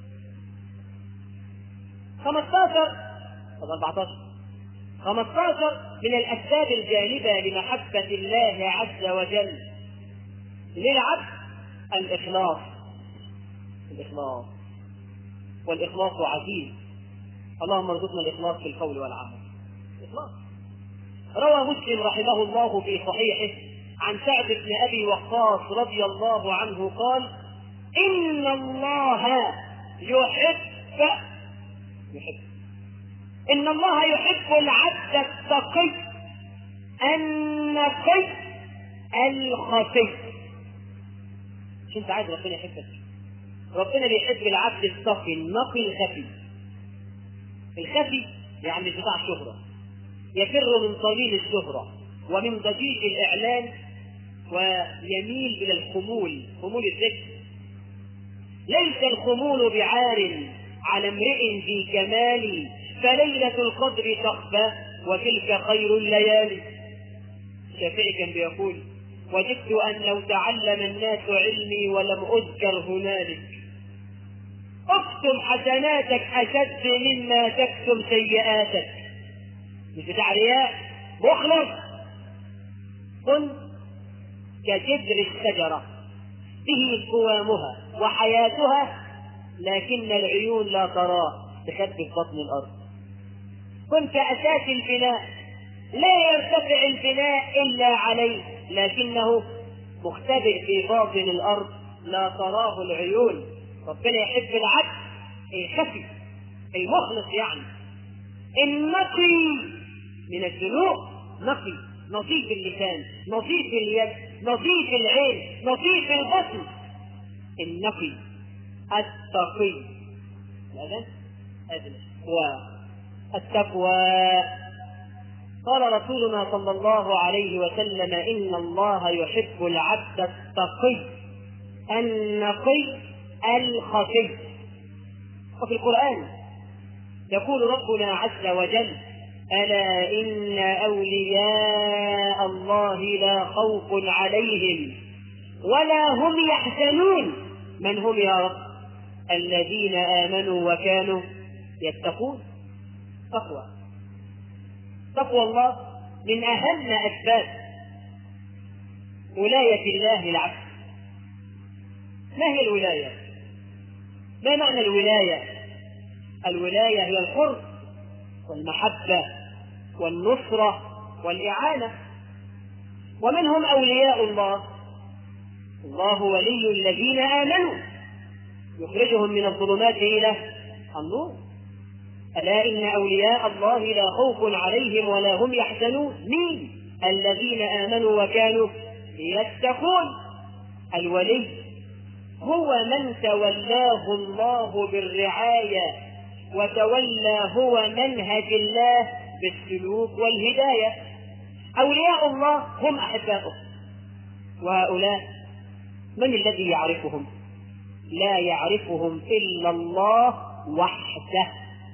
خمسة عشر أربعة عشر خمسة عشر من الأسباب الجالبة لمحبة الله عز وجل للعبد الإخلاص. الإخلاص والإخلاص عزيز. اللهم ارزقنا الإخلاص في القول والعمل. الإخلاص. روى مسلم رحمه الله في صحيحه عن سعد بن أبي وقاص رضي الله عنه قال إن الله يحب يحب إن الله يحب العبد التقي النقي الخفي. مش انت عايز ربنا يحبك؟ ربنا بيحب العبد التقي النقي الخفي. الخفي يعني مش بتاع الشهرة، يفر من طويل الشهرة ومن ضجيج الإعلان ويميل إلى الخمول، خمول الذكر. ليس الخمول بعار على امرئ ذي كمال فليلة القدر تخفى وتلك خير الليالي. الشافعي كان بيقول وجدت أن لو تعلم الناس علمي ولم أذكر هنالك اكتم حسناتك أشد مما تكتم سيئاتك. مش بتاع رياء، مخلص. كن كجذر الشجرة به قوامها وحياتها لكن العيون لا تراه تخبي في بطن الأرض. كن كأساس البناء لا يرتفع البناء إلا عليه لكنه مختبئ في باطن الأرض لا تراه العيون. ربنا يحب العبد الخفي المخلص يعني النقي من الذنوب نقي، نظيف اللسان، نظيف اليد، نظيف العين، نظيف البطن، النقي التقي. هذا أدنى والتقوى. قال رسولنا صلى الله عليه وسلم: إن الله يحب العبد التقي النقي الخفي. وفي القرآن يقول ربنا عز وجل: ألا إن أولياء الله لا خوف عليهم ولا هم يحزنون. من هم يا رب؟ الذين آمنوا وكانوا يتقون. تقوى تقوى الله من أهم أسباب ولاية الله للعبد. ما هي الولاية؟ ما معنى الولاية؟ الولاية هي القرب والمحبة والنصرة والإعانة. ومن هم أولياء الله؟ الله ولي الذين آمنوا يخرجهم من الظلمات إلى النور. ألا إن أولياء الله لا خوف عليهم ولا هم يحزنون. مين؟ الذين آمنوا وكانوا يتقون. الولي هو من تولاه الله بالرعاية وتولى هو منهج الله بالسلوك والهداية. أولياء الله هم أحباؤه. وهؤلاء من الذي يعرفهم؟ لا يعرفهم إلا الله وحده،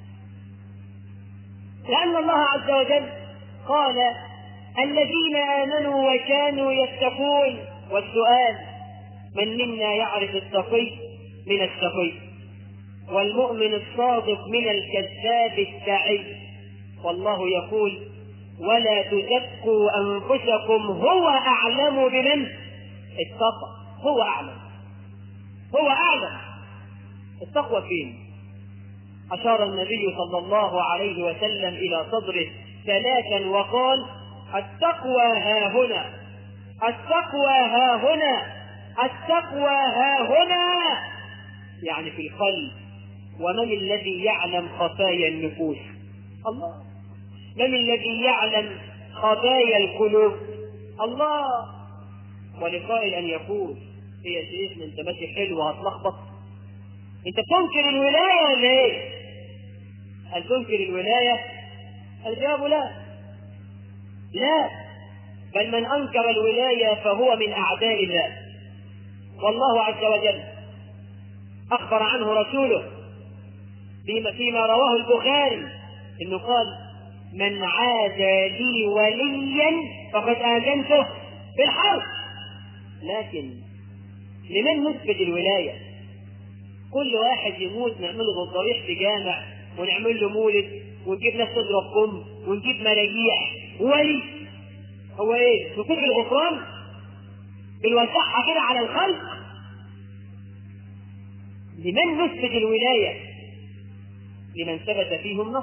لأن الله عز وجل قال: الذين آمنوا وكانوا يتقون. والسؤال: من منا يعرف التقي من الشقي والمؤمن الصادق من الكذاب السعي؟ والله يقول: ولا تزكوا أنفسكم هو أعلم بمن اتقى. هو أعلم، هو أعلم. التقوى فين؟ أشار النبي صلى الله عليه وسلم إلى صدره ثلاثا وقال: التقوى ها هنا، التقوى ها هنا، التقوى ها هنا، يعني في القلب. ومن الذي يعلم خفايا النفوس؟ الله. من الذي يعلم خبايا القلوب؟ الله. ولقائل أن يقول: هي يا شيخ انت ماشي حلو هتلخبط، انت تنكر الولاية ولا ايه؟ هل تنكر الولاية؟ الجواب لا، لا، بل من أنكر الولاية فهو من أعداء الله. والله عز وجل أخبر عنه رسوله فيما رواه البخاري إنه قال: من عادى لي وليا فقد آذنته بالحرب. لكن لمن نثبت الولاية؟ كل واحد يموت نعمل له ضريح في جامع ونعمل له مولد ونجيب ناس تضرب قم ونجيب مراجيح. ولي هو ايه؟ نكون بالغفران بالوسعها كده على الخلق. لمن نثبت الولاية؟ لمن ثبت فيهم النصر،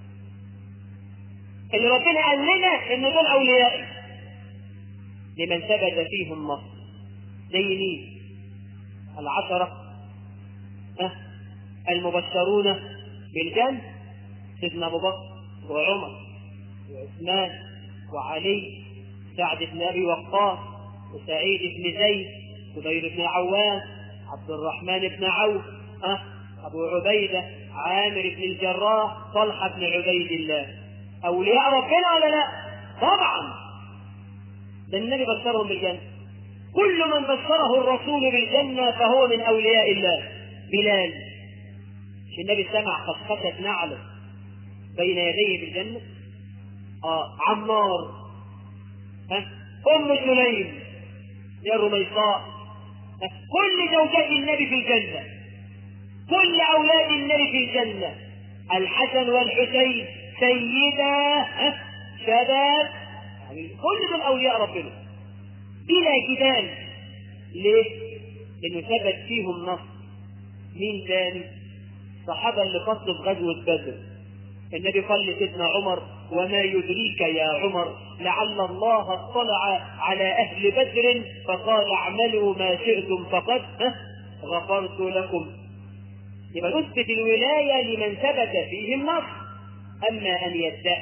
اللي ربنا قال لنا ان دول اولياء. لمن ثبت فيهم النصر زي مين؟ العشرة أه؟ المبشرون بالجنة: سيدنا ابو بكر وعمر وعثمان وعلي، سعد بن ابي وقاص وسعيد بن زيد، زبير بن عوام، عبد الرحمن بن عوف، أه؟ ابو عبيده، عامر بن الجراح، طلحه بن عبيد الله. اولياء ربنا ولا لا؟ طبعا. ده النبي بشرهم بالجنه. كل من بشره الرسول بالجنه فهو من اولياء الله. بلال، مش النبي سمع خشخشه نعله بين يديه بالجنه؟ اه. عمار، ها؟ ام سليم يا رميصاء، كل زوجات النبي في الجنه، كل اولاد النبي في الجنه. الحسن والحسين سيدا شباب، كل دول اولياء ربنا بلا جدال. ليه؟ لانه ثبت فيهم نص. مين تاني؟ الصحابه اللي قصدوا في غزوه بدر. النبي قال لسيدنا عمر: وما يدريك يا عمر لعل الله اطلع على اهل بدر فقال اعملوا ما شئتم فقد غفرت لكم. يبقى نثبت الولايه لمن ثبت فيه النص. اما ان يدعي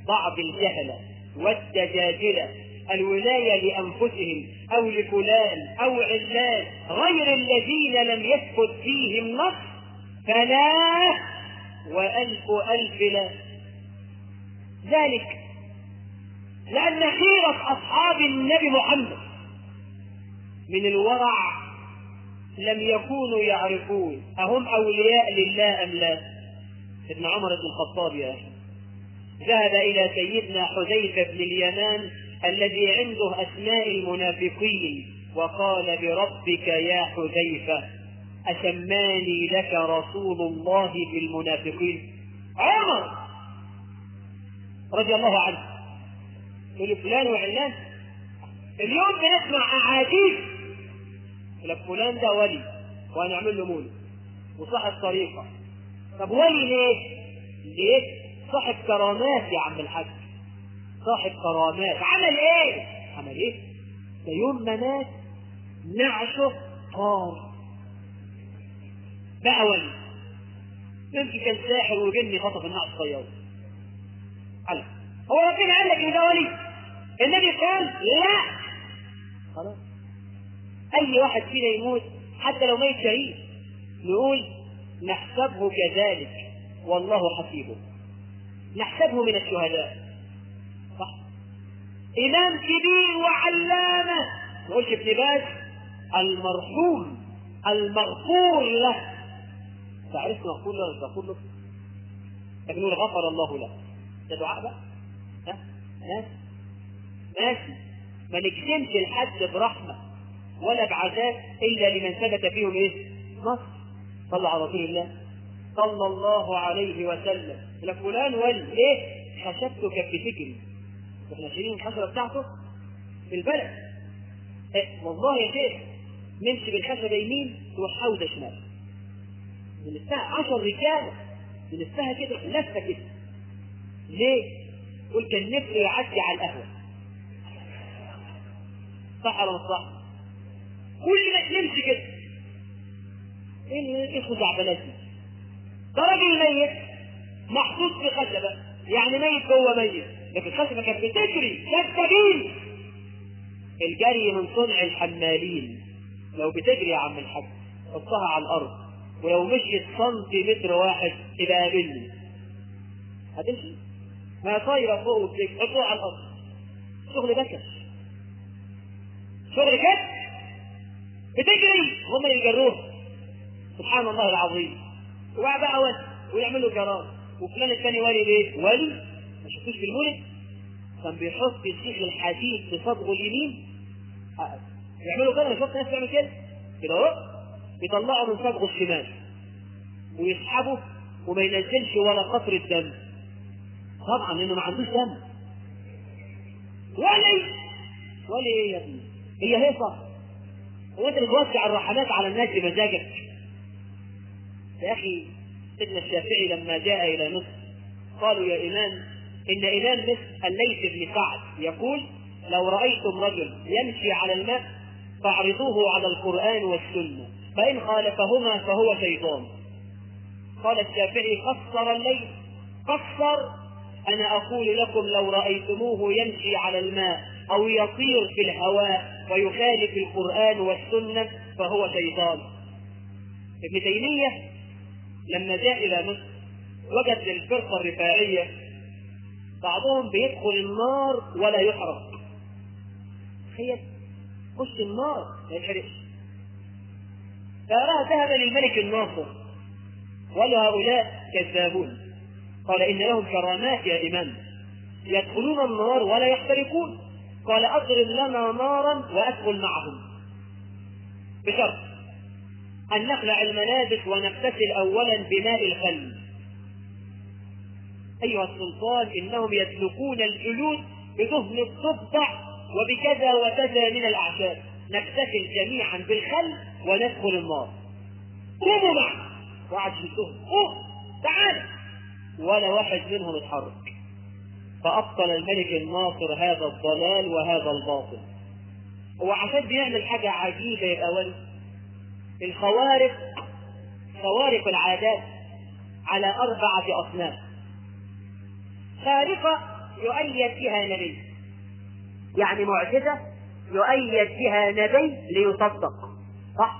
بعض الجهلة والدجاجلة الولاية لأنفسهم أو لفلان أو علان غير الذين لم يثبت فيهم نص، فلا وألف ألف لا. ذلك لأن خيرة أصحاب النبي محمد من الورع لم يكونوا يعرفون أهم أولياء لله أم لا. ابن عمر بن الخطاب يا أخي ذهب إلى سيدنا حذيفة بن اليمان الذي عنده أسماء المنافقين وقال بربك يا حذيفة أسماني لك رسول الله بالمنافقين. عمر رضي الله عنه يقول فلان وعلان. اليوم بنسمع أحاديث لك فلان ده ولي وهنعمل له مولد وصاحب طريقة. طب ولي ليه؟ ليه؟ صاحب كرامات يا عم الحاج، صاحب كرامات. عمل ايه؟ عمل ايه؟ ده يوم ما مات نعشه طار بقى ولي. يمكن كان ساحر وجني خطف النعش طياره. قال هو ربنا قال لك ان ده ولي؟ النبي قال لا. خلاص اي واحد فينا يموت حتى لو ميت شهيد نقول نحسبه كذلك والله حسيبه، نحسبه من الشهداء. صح؟ إمام كبير وعلامة ما نقولش ابن باز المرحوم المغفور له. تعرف مغفور له ولا مغفور له؟ لكن نقول غفر الله له. ده دعاء بقى؟ ها؟ ماشي ماشي. ما نجزمش الحد برحمة ولا بعذاب إلا لمن ثبت فيهم إيه؟ نصر. صلى على رسول الله صلى الله عليه وسلم. لك فلان ولي ايه؟ خشبتك بفكري. واحنا شايلين الخشبه بتاعته في البلد. إيه؟ والله يا شيخ نمشي بالخشبه يمين تروح حوزه شمال. بنستها عشر رجاله بنستها كده لفه كده. ليه؟ قول كان نفسه يعدي على القهوه. صح ولا مش صح؟ كل ما نمشي كده ايه اسمه زعبلاتي. ده راجل ميت محطوط في خشبه، يعني ميت جوه ميت، لكن الخشبه كانت بتجري كالسبيل. الجري من صنع الحمالين. لو بتجري يا عم الحاج حطها على الارض ولو مشيت سنتيمتر واحد تبقى قابلني هتمشي. ما طايره فوق وبتجري حطوها على الارض. شغل بكش شغل كده بتجري هم اللي يجروها. سبحان الله العظيم. وبعد بقى ولي ويعملوا جرار. وفلان الثاني ولي ليه؟ ولي ما شفتوش في المولد كان بيحط الشيخ الحديد في صدغه اليمين. يعملوا كده. انا شفت ناس بيعمل كده كده اهو يطلعوا من صدغه الشمال ويسحبوا وما ينزلش ولا قطره دم. طبعا لانه ما عندوش دم. ولي ولي ايه يا ابني؟ هي هيصه. هو انت بتوسع الرحمات على الناس بمزاجك؟ يا اخي سيدنا الشافعي لما جاء الى مصر قالوا يا امام ان امام مصر الليث بن سعد يقول لو رايتم رجل يمشي على الماء فاعرضوه على القران والسنه فان خالفهما فهو شيطان. قال الشافعي قصر الليث قصر. انا اقول لكم لو رايتموه يمشي على الماء او يطير في الهواء ويخالف القران والسنه فهو شيطان. ابن تيميه لما جاء إلى مصر وجد للفرقة الرفاعية بعضهم بيدخل النار ولا يحرق. تخيل خش النار ما يتحرقش. فأراه ذهب للملك الناصر وقال هؤلاء كذابون. قال إن لهم كرامات يا إمام يدخلون النار ولا يحترقون. قال أضرب لنا نارا وأدخل معهم بشرط أن نخلع الملابس ونغتسل أولا بماء الخل. أيها السلطان إنهم يسلكون الجلود بدهن الضفدع وبكذا وكذا من الأعشاب. نغتسل جميعا بالخل وندخل النار. قوموا معنا. وقعد يشدهم قوم تعال ولا واحد منهم اتحرك. فأبطل الملك الناصر هذا الضلال وهذا الباطل. هو عشان بيعمل حاجة عجيبة يبقى ولي. الخوارق خوارق العادات على أربعة أصناف. خارقة يؤيد بها نبي، يعني معجزة يؤيد بها نبي ليصدق، صح؟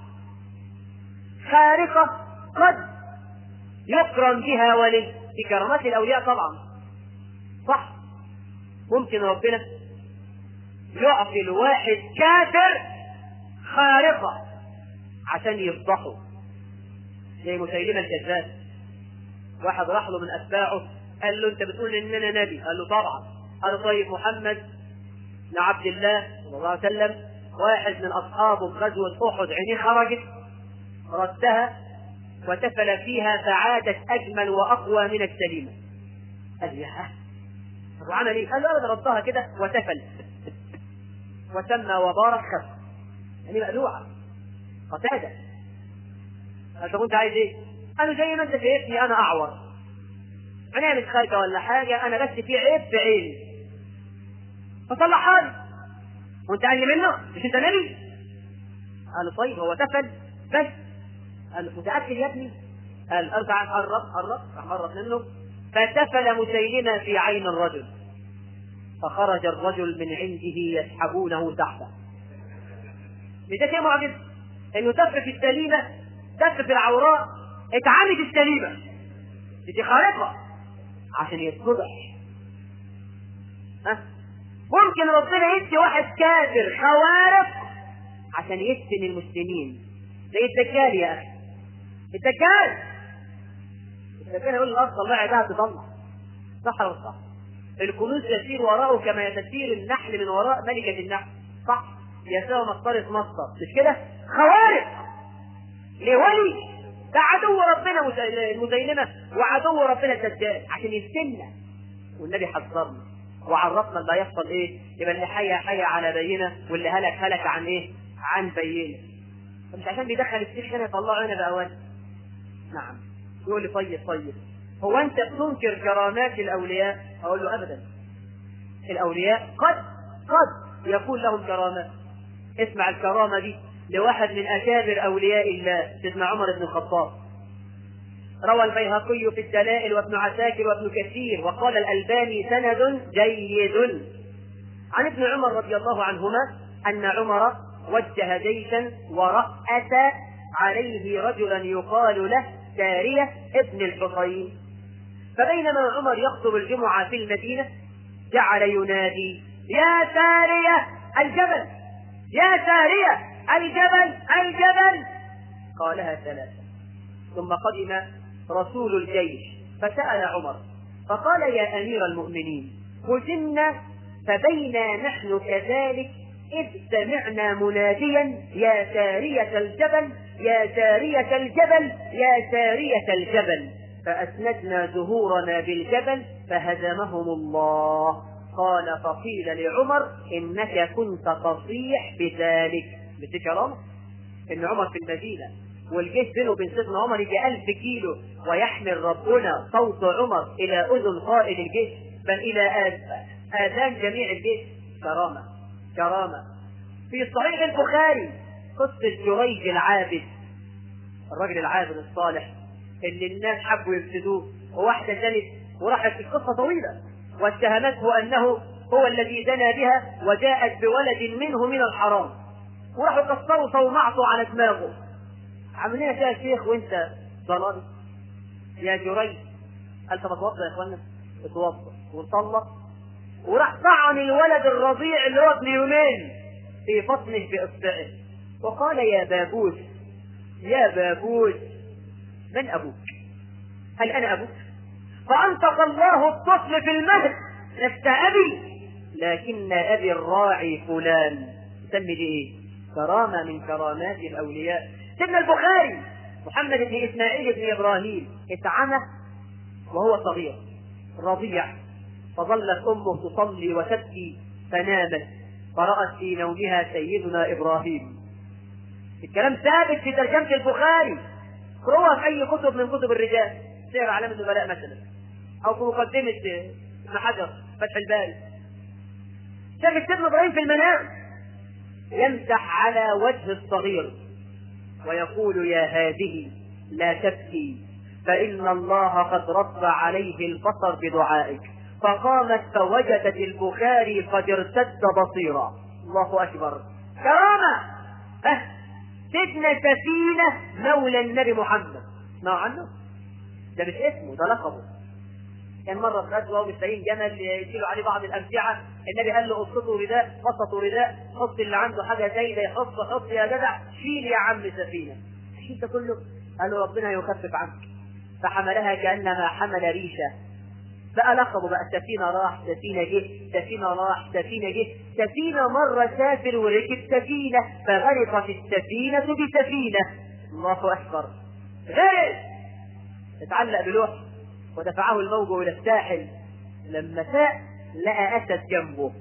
خارقة قد يكرم بها ولي، في كرامات الأولياء طبعا، صح؟ ممكن ربنا يعطي الواحد كافر خارقة عشان يفضحه، زي مسيلمة الكذاب. واحد راح له من أتباعه قال له أنت بتقول إننا نبي؟ قال له طبعا. قال له طيب محمد بن عبد الله صلى الله عليه وسلم واحد من أصحابه في غزوة أحد عينيه خرجت ردها وتفل فيها فعادت أجمل وأقوى من السليمة. قال يا طب عمل إيه؟ قال له أنا ردها كده وتفل وسمى وبارك خف، يعني مقلوعة قتادة. قال طب أنت عايز إيه؟ قالوا زي ما أنت شايفني أنا أعور، عينيا مش خارجة ولا حاجة، أنا بس في عيب في عيني فصلحها لي، وأنت أقل منه؟ مش أنت نبي؟ قال طيب هو تفل بس. قال متأكد يا ابني؟ قال ارجع قرب قرب راح قرب منه فتفل مسيلمة في عين الرجل فخرج الرجل من عنده يسحبونه تحته. ده شيء معجز انه تف في السليمة، تف في العوراء، اتعمد السليمة، دي خارقة عشان يتفضح. ها ممكن ربنا يدي واحد كافر خوارق عشان يفتن المسلمين، زي الدجال يا اخي. الدجال الدجال يقول الارض طلعي بها تطلع، صح ولا صح؟ الكنوز تسير وراءه كما تسير النحل من وراء ملكة النحل، صح؟ يساوي مسطرة مصدر، مش كده؟ خوارق لولي ده عدو ربنا المسيلمة وعدو ربنا الدجال عشان يفتنا، والنبي حذرنا وعرفنا اللي هيحصل ايه، يبقى اللي حي حي على بينه واللي هلك هلك عن ايه؟ عن بينه. مش عشان بيدخل السيخ هنا يطلعه هنا بأوان. نعم. يقول لي طيب طيب هو انت بتنكر كرامات الاولياء؟ اقول له ابدا، الاولياء قد قد يكون لهم كرامات. اسمع الكرامة دي لواحد من اكابر اولياء الله سيدنا عمر بن الخطاب. روى البيهقي في الدلائل وابن عساكر وابن كثير وقال الألباني سند جيد عن ابن عمر رضي الله عنهما أن عمر وجه جيشا ورأس عليه رجلا يقال له سارية ابن الحصين، فبينما عمر يخطب الجمعة في المدينة جعل ينادي يا سارية الجبل، يا سارية الجبل الجبل، قالها ثلاثة. ثم قدم رسول الجيش فسأل عمر فقال يا أمير المؤمنين فتنا فبينا نحن كذلك إذ سمعنا مناديا يا سارية الجبل يا سارية الجبل يا سارية الجبل، فأسندنا ظهورنا بالجبل فهزمهم الله. قال فقيل لعمر إنك كنت تصيح بذلك. بتكرم إن عمر في المدينة والجيش بينه وبين سيدنا عمر يجي ألف كيلو ويحمل ربنا صوت عمر إلى أذن قائد الجيش بل إلى آذان جميع الجيش. كرامة كرامة. في صحيح البخاري قصة جريج العابد، الرجل العابد الصالح اللي الناس حبوا يفسدوه، وواحدة جنت وراحت في قصة طويلة واتهمته أنه هو الذي زنى بها وجاءت بولد منه من الحرام، وراحوا كسروا صومعته على دماغه. عاملين فيها شيخ وانت ضلال يا جريج. قال طب اتوضى يا اخوانا، اتوضى وطلق وراح طعن الولد الرضيع اللي هو ابن يومين في بطنه باصبعه وقال يا بابوس يا بابوس من ابوك؟ هل انا ابوك؟ فانطق الله الطفل في المهد لست ابي لكن ابي الراعي فلان. سمي دي ايه؟ كرامه من كرامات الاولياء. سيدنا البخاري محمد بن اسماعيل بن ابراهيم اتعمى وهو صغير رضيع، فظلت امه تصلي وتبكي فنامت فرأت في نومها سيدنا ابراهيم. الكلام ثابت في ترجمة البخاري، قروها في اي كتب من كتب الرجال، سير علامة البلاء مثلا او في مقدمة ابن حجر فتح الباري. شاف سيدنا ابراهيم في المنام يمسح على وجه الصغير ويقول يا هذه لا تبكي فإن الله قد رد عليه البصر بدعائك. فقامت فوجدت البخاري قد ارتد بصيرا. الله أكبر. كرامة. أه سيدنا سفينة مولى النبي محمد. اسمعوا عنه؟ ده مش اسمه، ده لقبه. كان مرة في غزوة ومستعين جمل يشيلوا عليه بعض الأمتعة، النبي قال له قصته رداء، قصته رداء، حط اللي عنده حاجة زايدة يحط، حط يا جدع، شيل يا عم سفينة. شيل ده كله؟ قال له ربنا يخفف عنك. فحملها كأنما حمل ريشة. بقى لقبه بقى سفينة راح سفينة جه، سفينة راح سفينة جه، سفينة مرة سافر وركب سفينة فغرقت السفينة بسفينة. الله أكبر. غير اتعلق بلوح ودفعه الموج إلى الساحل. لما ساء لقى أسد جنبه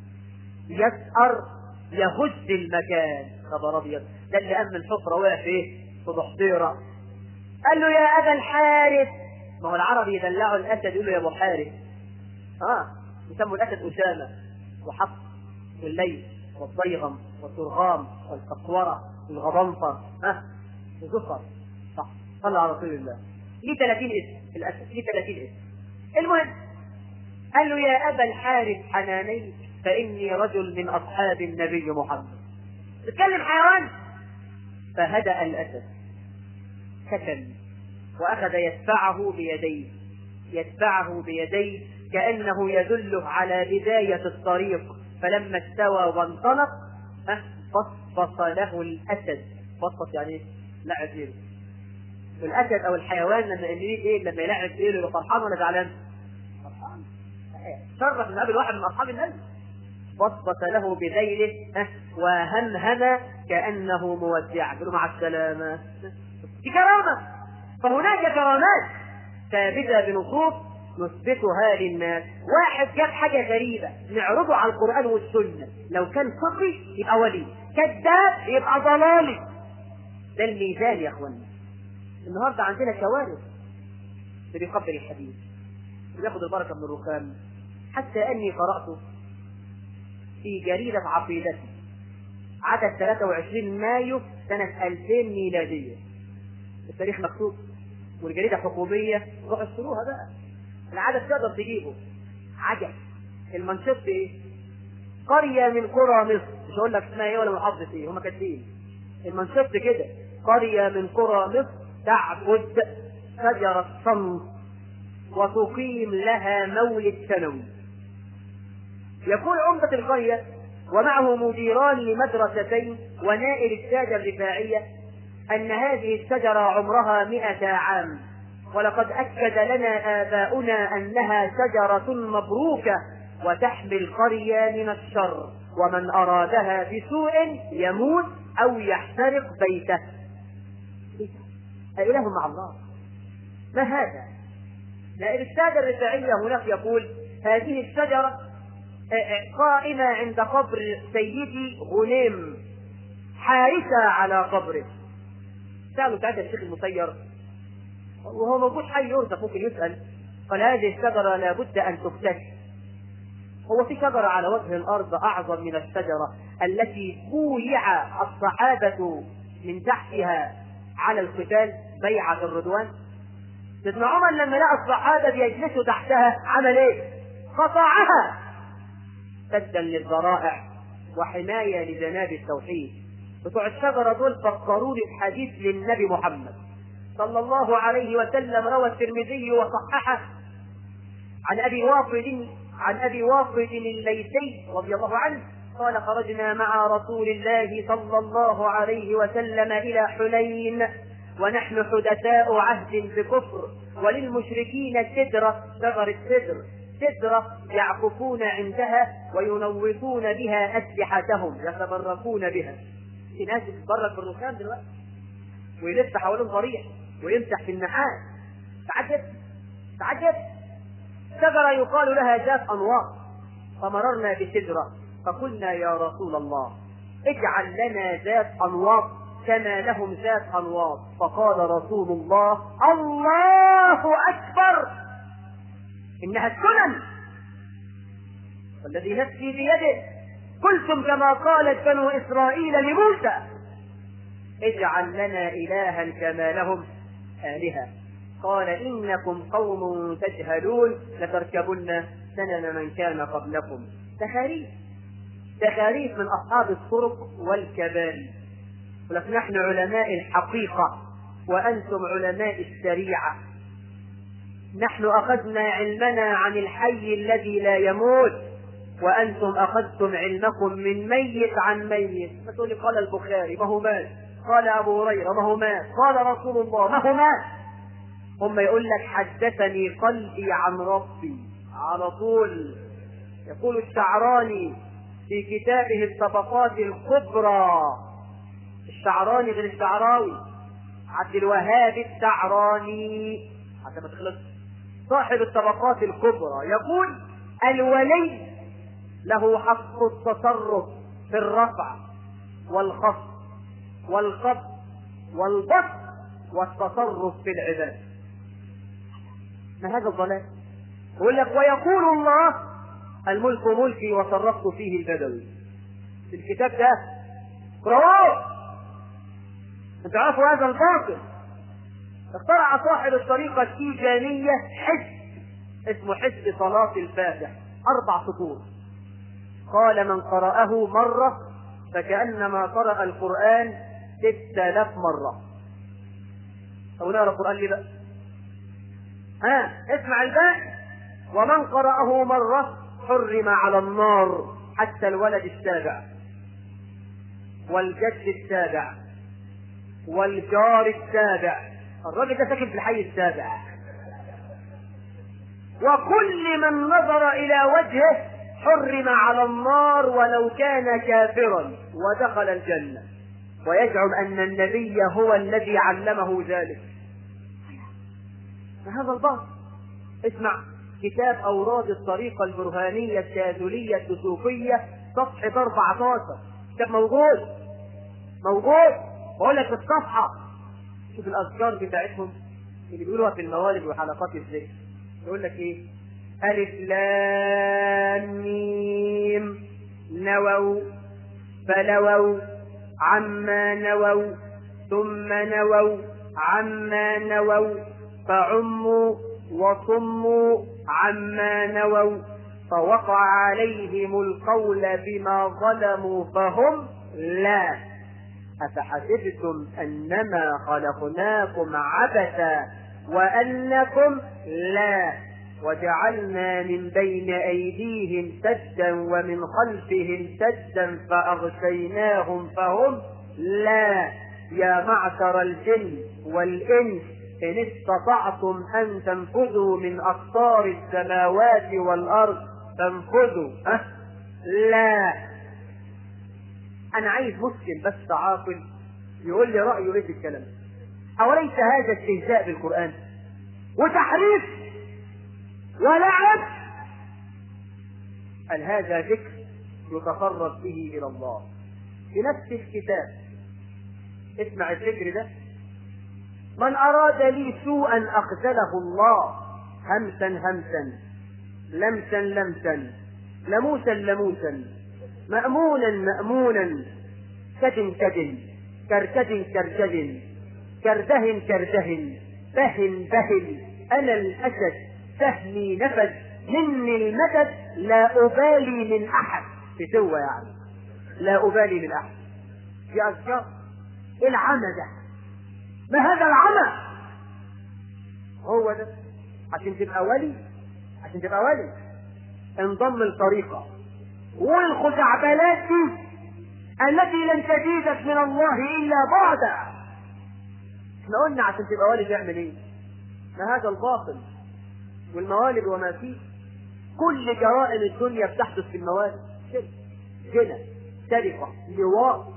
يسأر يهز المكان. خبر أبيض. ده اللي أمن الحفرة وقع فيه في ضحضيرة. قال له يا أبا الحارث. ما هو العربي يدلعوا الأسد يقول له يا أبو حارث. اه يسموا الأسد أسامة وحق والليل والضيغم والترغام والقسورة والغضنفر ها وزفر. صح. صلى على رسول الله. ليه ثلاثين اسم الأسد، ليه ثلاثين اسم. المهم قال له يا أبا الحارث حناني فإني رجل من أصحاب النبي محمد. تتكلم حيوان. فهدأ الأسد سكن وأخذ يدفعه بيديه يدفعه بيديه كأنه يدله على بداية الطريق. فلما استوى وانطلق فصفص له الأسد. فصفص يعني لعب إيده. والأسد أو الحيوان لما إيه لما يلعب إيده يبقى فرحان ولا زعلان؟ فرحان. شرف من قبل واحد من أصحاب النبي. فصفص له بذيله وهمهم كأنه مودع. يقولوا مع السلامة. دي كرامة. فهناك كرامات ثابتة بنصوص نثبتها للناس. واحد جاب حاجة غريبة نعرضه على القرآن والسنة، لو كان فقي يبقى ولي، كذاب يبقى ضلالي. ده الميزان يا اخوانا. النهارده عندنا كوارث اللي بيقبل الحديث وياخد البركة من الركام. حتى أني قرأت في جريدة عقيدتي عدد ثلاثة وعشرين مايو سنة ألفين ميلادية. التاريخ مكتوب والجريدة حكومية. روحوا اشتروها بقى. العدد تقدر تجيبه. عجب. المنشط ايه؟ قرية من قرى مصر. مش هقول لك اسمها ايه ولا محافظة ايه، هما كاتبين المنشط كده. قرية من قرى مصر تعبد شجرة صمت وتقيم لها مولد سنوي. يقول عمدة القرية ومعه مديران لمدرستين ونائل السادة الرفاعية أن هذه الشجرة عمرها مئة عام، ولقد أكد لنا آباؤنا أنها شجرة مبروكة وتحمي القرية من الشر، ومن أرادها بسوء يموت أو يحترق بيته. أإله مع الله؟ ما هذا؟ لأن السادة الرفاعية هناك يقول هذه الشجرة قائمة عند قبر سيدي غنيم حارسة على قبره. سألوا ساعتها الشيخ المسير وهو موجود حي يرزق ممكن يسأل، قال هذه الشجرة لابد أن تفتش. هو في شجرة على وجه الأرض أعظم من الشجرة التي بويع الصحابة من تحتها على القتال بيعة الرضوان؟ سيدنا عمر لما لقى الصحابة بيجلسوا تحتها عمل ايه؟ قطعها سدا للذرائع وحماية لجناب التوحيد. بتوع الشجرة دول فكروا لي بحديث للنبي محمد صلى الله عليه وسلم روى الترمذي وصححه عن أبي واقد عن أبي واقد الليثي رضي الله عنه قال خرجنا مع رسول الله صلى الله عليه وسلم إلى حنين ونحن حدثاء عهد بكفر وللمشركين سدرة شجر السدر سدرة يعكفون عندها وينوطون بها أسلحتهم يتبركون بها. في ناس يتبرك بالركام دلوقتي ويلف حوالين ضريح ويمسح في النحاس. تعجب تعجب. شجرة يقال لها ذات أنواط. فمررنا بسدرة فقلنا يا رسول الله اجعل لنا ذات أنواط كما لهم ذات أنواط. فقال رسول الله الله أكبر إنها السنن والذي نفسي بيده قلتم كما قالت بنو إسرائيل لموسى اجعل لنا إلها كما لهم آلهة. قال إنكم قوم تجهلون لتركبن سنن من كان قبلكم. تخاريف تخاريف من أصحاب الطرق والكبائر. ولكن نحن علماء الحقيقة وأنتم علماء الشريعة. نحن أخذنا علمنا عن الحي الذي لا يموت، وأنتم أخذتم علمكم من ميت عن ميت. ما تقولي قال البخاري ما هو مات، قال أبو هريرة ما هو مات، قال رسول الله ما هو مات. هم يقول لك حدثني قلبي عن ربي على طول. يقول الشعراني في كتابه الطبقات الكبرى، الشعراني غير الشعراوي، عبد الوهاب الشعراني حتى ما تخلص، صاحب الطبقات الكبرى، يقول الولي له حق التصرف في الرفع والخفض والقبض والبسط والتصرف في العباد. ما هذا الضلال؟ يقول لك ويقول الله الملك ملكي وصرفت فيه البدوي. في الكتاب ده قرأوه انتوا عارفوا هذا الباطل. اخترع صاحب الطريقة التيجانية حزب اسمه حزب صلاة الفاتح، أربع سطور. قال من قرأه مرة فكأنما قرأ القرآن ستة آلاف مرة. أو نقرأ القرآن ليه بقى؟ ها اسمع الباقي. ومن قرأه مرة حرم على النار حتى الولد السابع والجد السابع والجار السابع. الراجل ده ساكن في الحي السابع. وكل من نظر إلى وجهه حرم على النار ولو كان كافرا ودخل الجنة، ويزعم أن النبي هو الذي علمه ذلك. فهذا الباطل. اسمع كتاب أوراد الطريقة البرهانية الشاذلية الدسوقية صفحة أربعة عشر. كتاب موجود موجود بقول لك في الصفحة. شوف الأذكار بتاعتهم اللي بيقولوها في الموالد وحلقات الذكر. يقول لك إيه؟ ألف لام ميم نووا فلووا عما نووا ثم نووا عما نووا فعموا وصموا عما نووا فوقع عليهم القول بما ظلموا فهم لا. أفحسبتم أنما خلقناكم عبثا وأنكم لا وجعلنا من بين أيديهم سدا ومن خلفهم سدا فأغشيناهم فهم لا. يا معشر الجن والإنس إن استطعتم أن تنفذوا من أقطار السماوات والأرض فانفذوا. أه؟ لا. أنا عايز مسلم بس عاقل يقول لي رأيه إيه في الكلام. أوليس هذا استهزاء بالقرآن وتحريف ولعب؟ قال هذا ذكر يتقرب به إلى الله. في نفس الكتاب اسمع الذكر ده. من أراد لي سوءا أخذله الله همسا همسا لمسا لمسا لموسا لموسا مأمونا مأمونا كد كد كركد كركد كرده كرده بهن بهن أنا الأسد سهمي نفذ مني المدد لا أبالي من أحد. في سوى يعني لا أبالي من أحد. في أذكار العمى ده. ما هذا العمى؟ هو ده. عشان تبقى ولي عشان تبقى ولي انضم الطريقة والخزعبلات دي التي لن تزيدك من الله إلا بعدا. احنا قلنا عشان تبقى ولي تعمل ايه؟ ما هذا الباطل والموالد وما فيه. كل جرائم الدنيا بتحدث في الموالد. زنا سرقة لواط.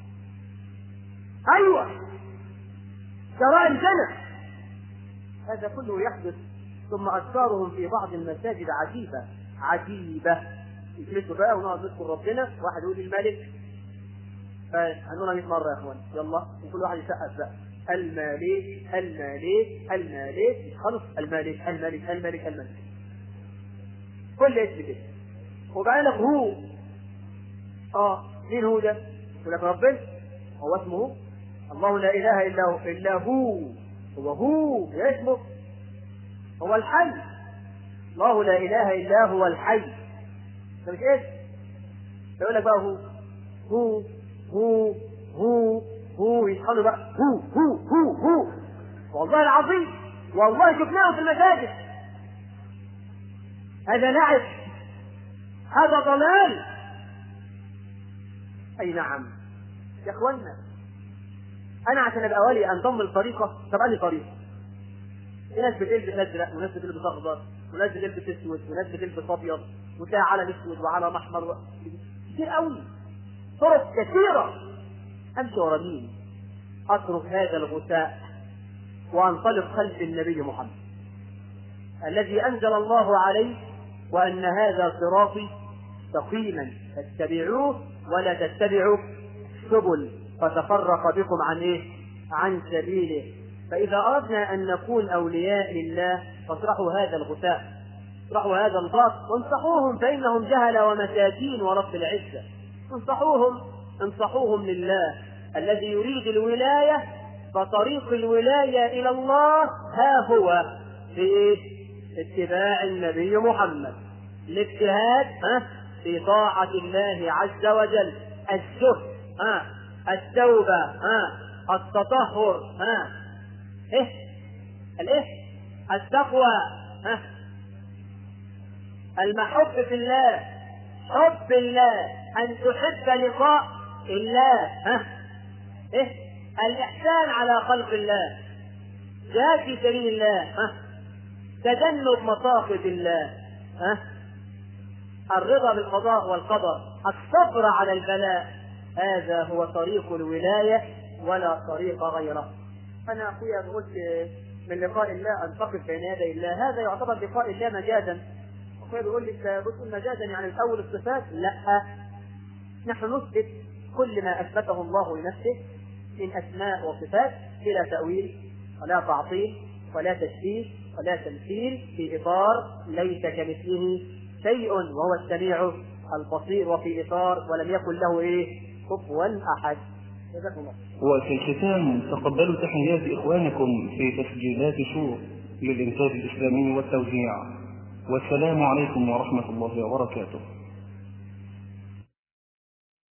ايوه جرائم زنا. هذا كله يحدث. ثم اذكارهم في بعض المساجد عجيبة عجيبة. يجلسوا بقى ونقعد نذكر ربنا. واحد يقول الملك هنقولها مئة مرة يا اخوان يلا وكل واحد يسقف بقى الملك الملك الملك خلص الملك الملك الملك الملك كل اسم كده. وبقى لك هو اه مين هو ده؟ يقول لك ربنا. هو اسمه الله لا اله الا هو الا هو هو هو اسمه هو الحي الله لا اله الا هو الحي. ده مش اسم. يقول لك بقى هو هو هو هو هو يصحوا بقى هو هو هو هو. والله العظيم والله شفناه في المساجد. هذا لعب، هذا ضلال. اي نعم يا اخوانا. انا عشان ابقى ولي انضم الطريقه، طب انهي طريقه؟ في ناس بتلبس ازرق وناس بتلبس اخضر وناس بتلبس اسود وناس بتلبس ابيض وتلاقي علم اسود وعلم احمر، كتير قوي، طرق كثيره. امشي ورا مين؟ اترك هذا الغثاء وانطلق خلف النبي محمد الذي انزل الله عليه وان هذا صراطي مستقيما فاتبعوه ولا تتبعوا السبل فتفرق بكم عن ايه؟ عن سبيله. فاذا اردنا ان نكون اولياء لله فاطرحوا هذا الغثاء، اطرحوا هذا الباطل وانصحوهم فانهم جهله ومساكين ورب العزه. انصحوهم انصحوهم لله الذي يريد الولايه، فطريق الولايه الى الله ها هو في اتباع النبي محمد، الاجتهاد ها في طاعه الله عز وجل، الزهد ها التوبه ها التطهر ها ايه الايه التقوى ها المحب في الله، حب الله، ان تحب لقاء الله ها ايه الاحسان على خلق الله، جاء في سبيل الله ها تجنب مصاخب الله ها الرضا بالقضاء والقدر، الصبر على البلاء. هذا هو طريق الولاية ولا طريق غيره. أنا أخويا قلت من لقاء الله أن تقف بين يدي الله، هذا يعتبر لقاء الله مجازا. أخويا بيقول لك بتقول مجازا يعني الأول الصفات، لا، نحن نثبت كل ما أثبته الله لنفسه من أسماء وصفات بلا تأويل ولا تعطيل ولا تشبيه ولا تمثيل، في إطار ليس كمثله شيء وهو السميع البصير، وفي إطار ولم يكن له إيه كفوا أحد. جزاكم الله. وفي الختام تقبلوا تحيات إخوانكم في تسجيلات شور للإنتاج الإسلامي والتوزيع، والسلام عليكم ورحمة الله وبركاته.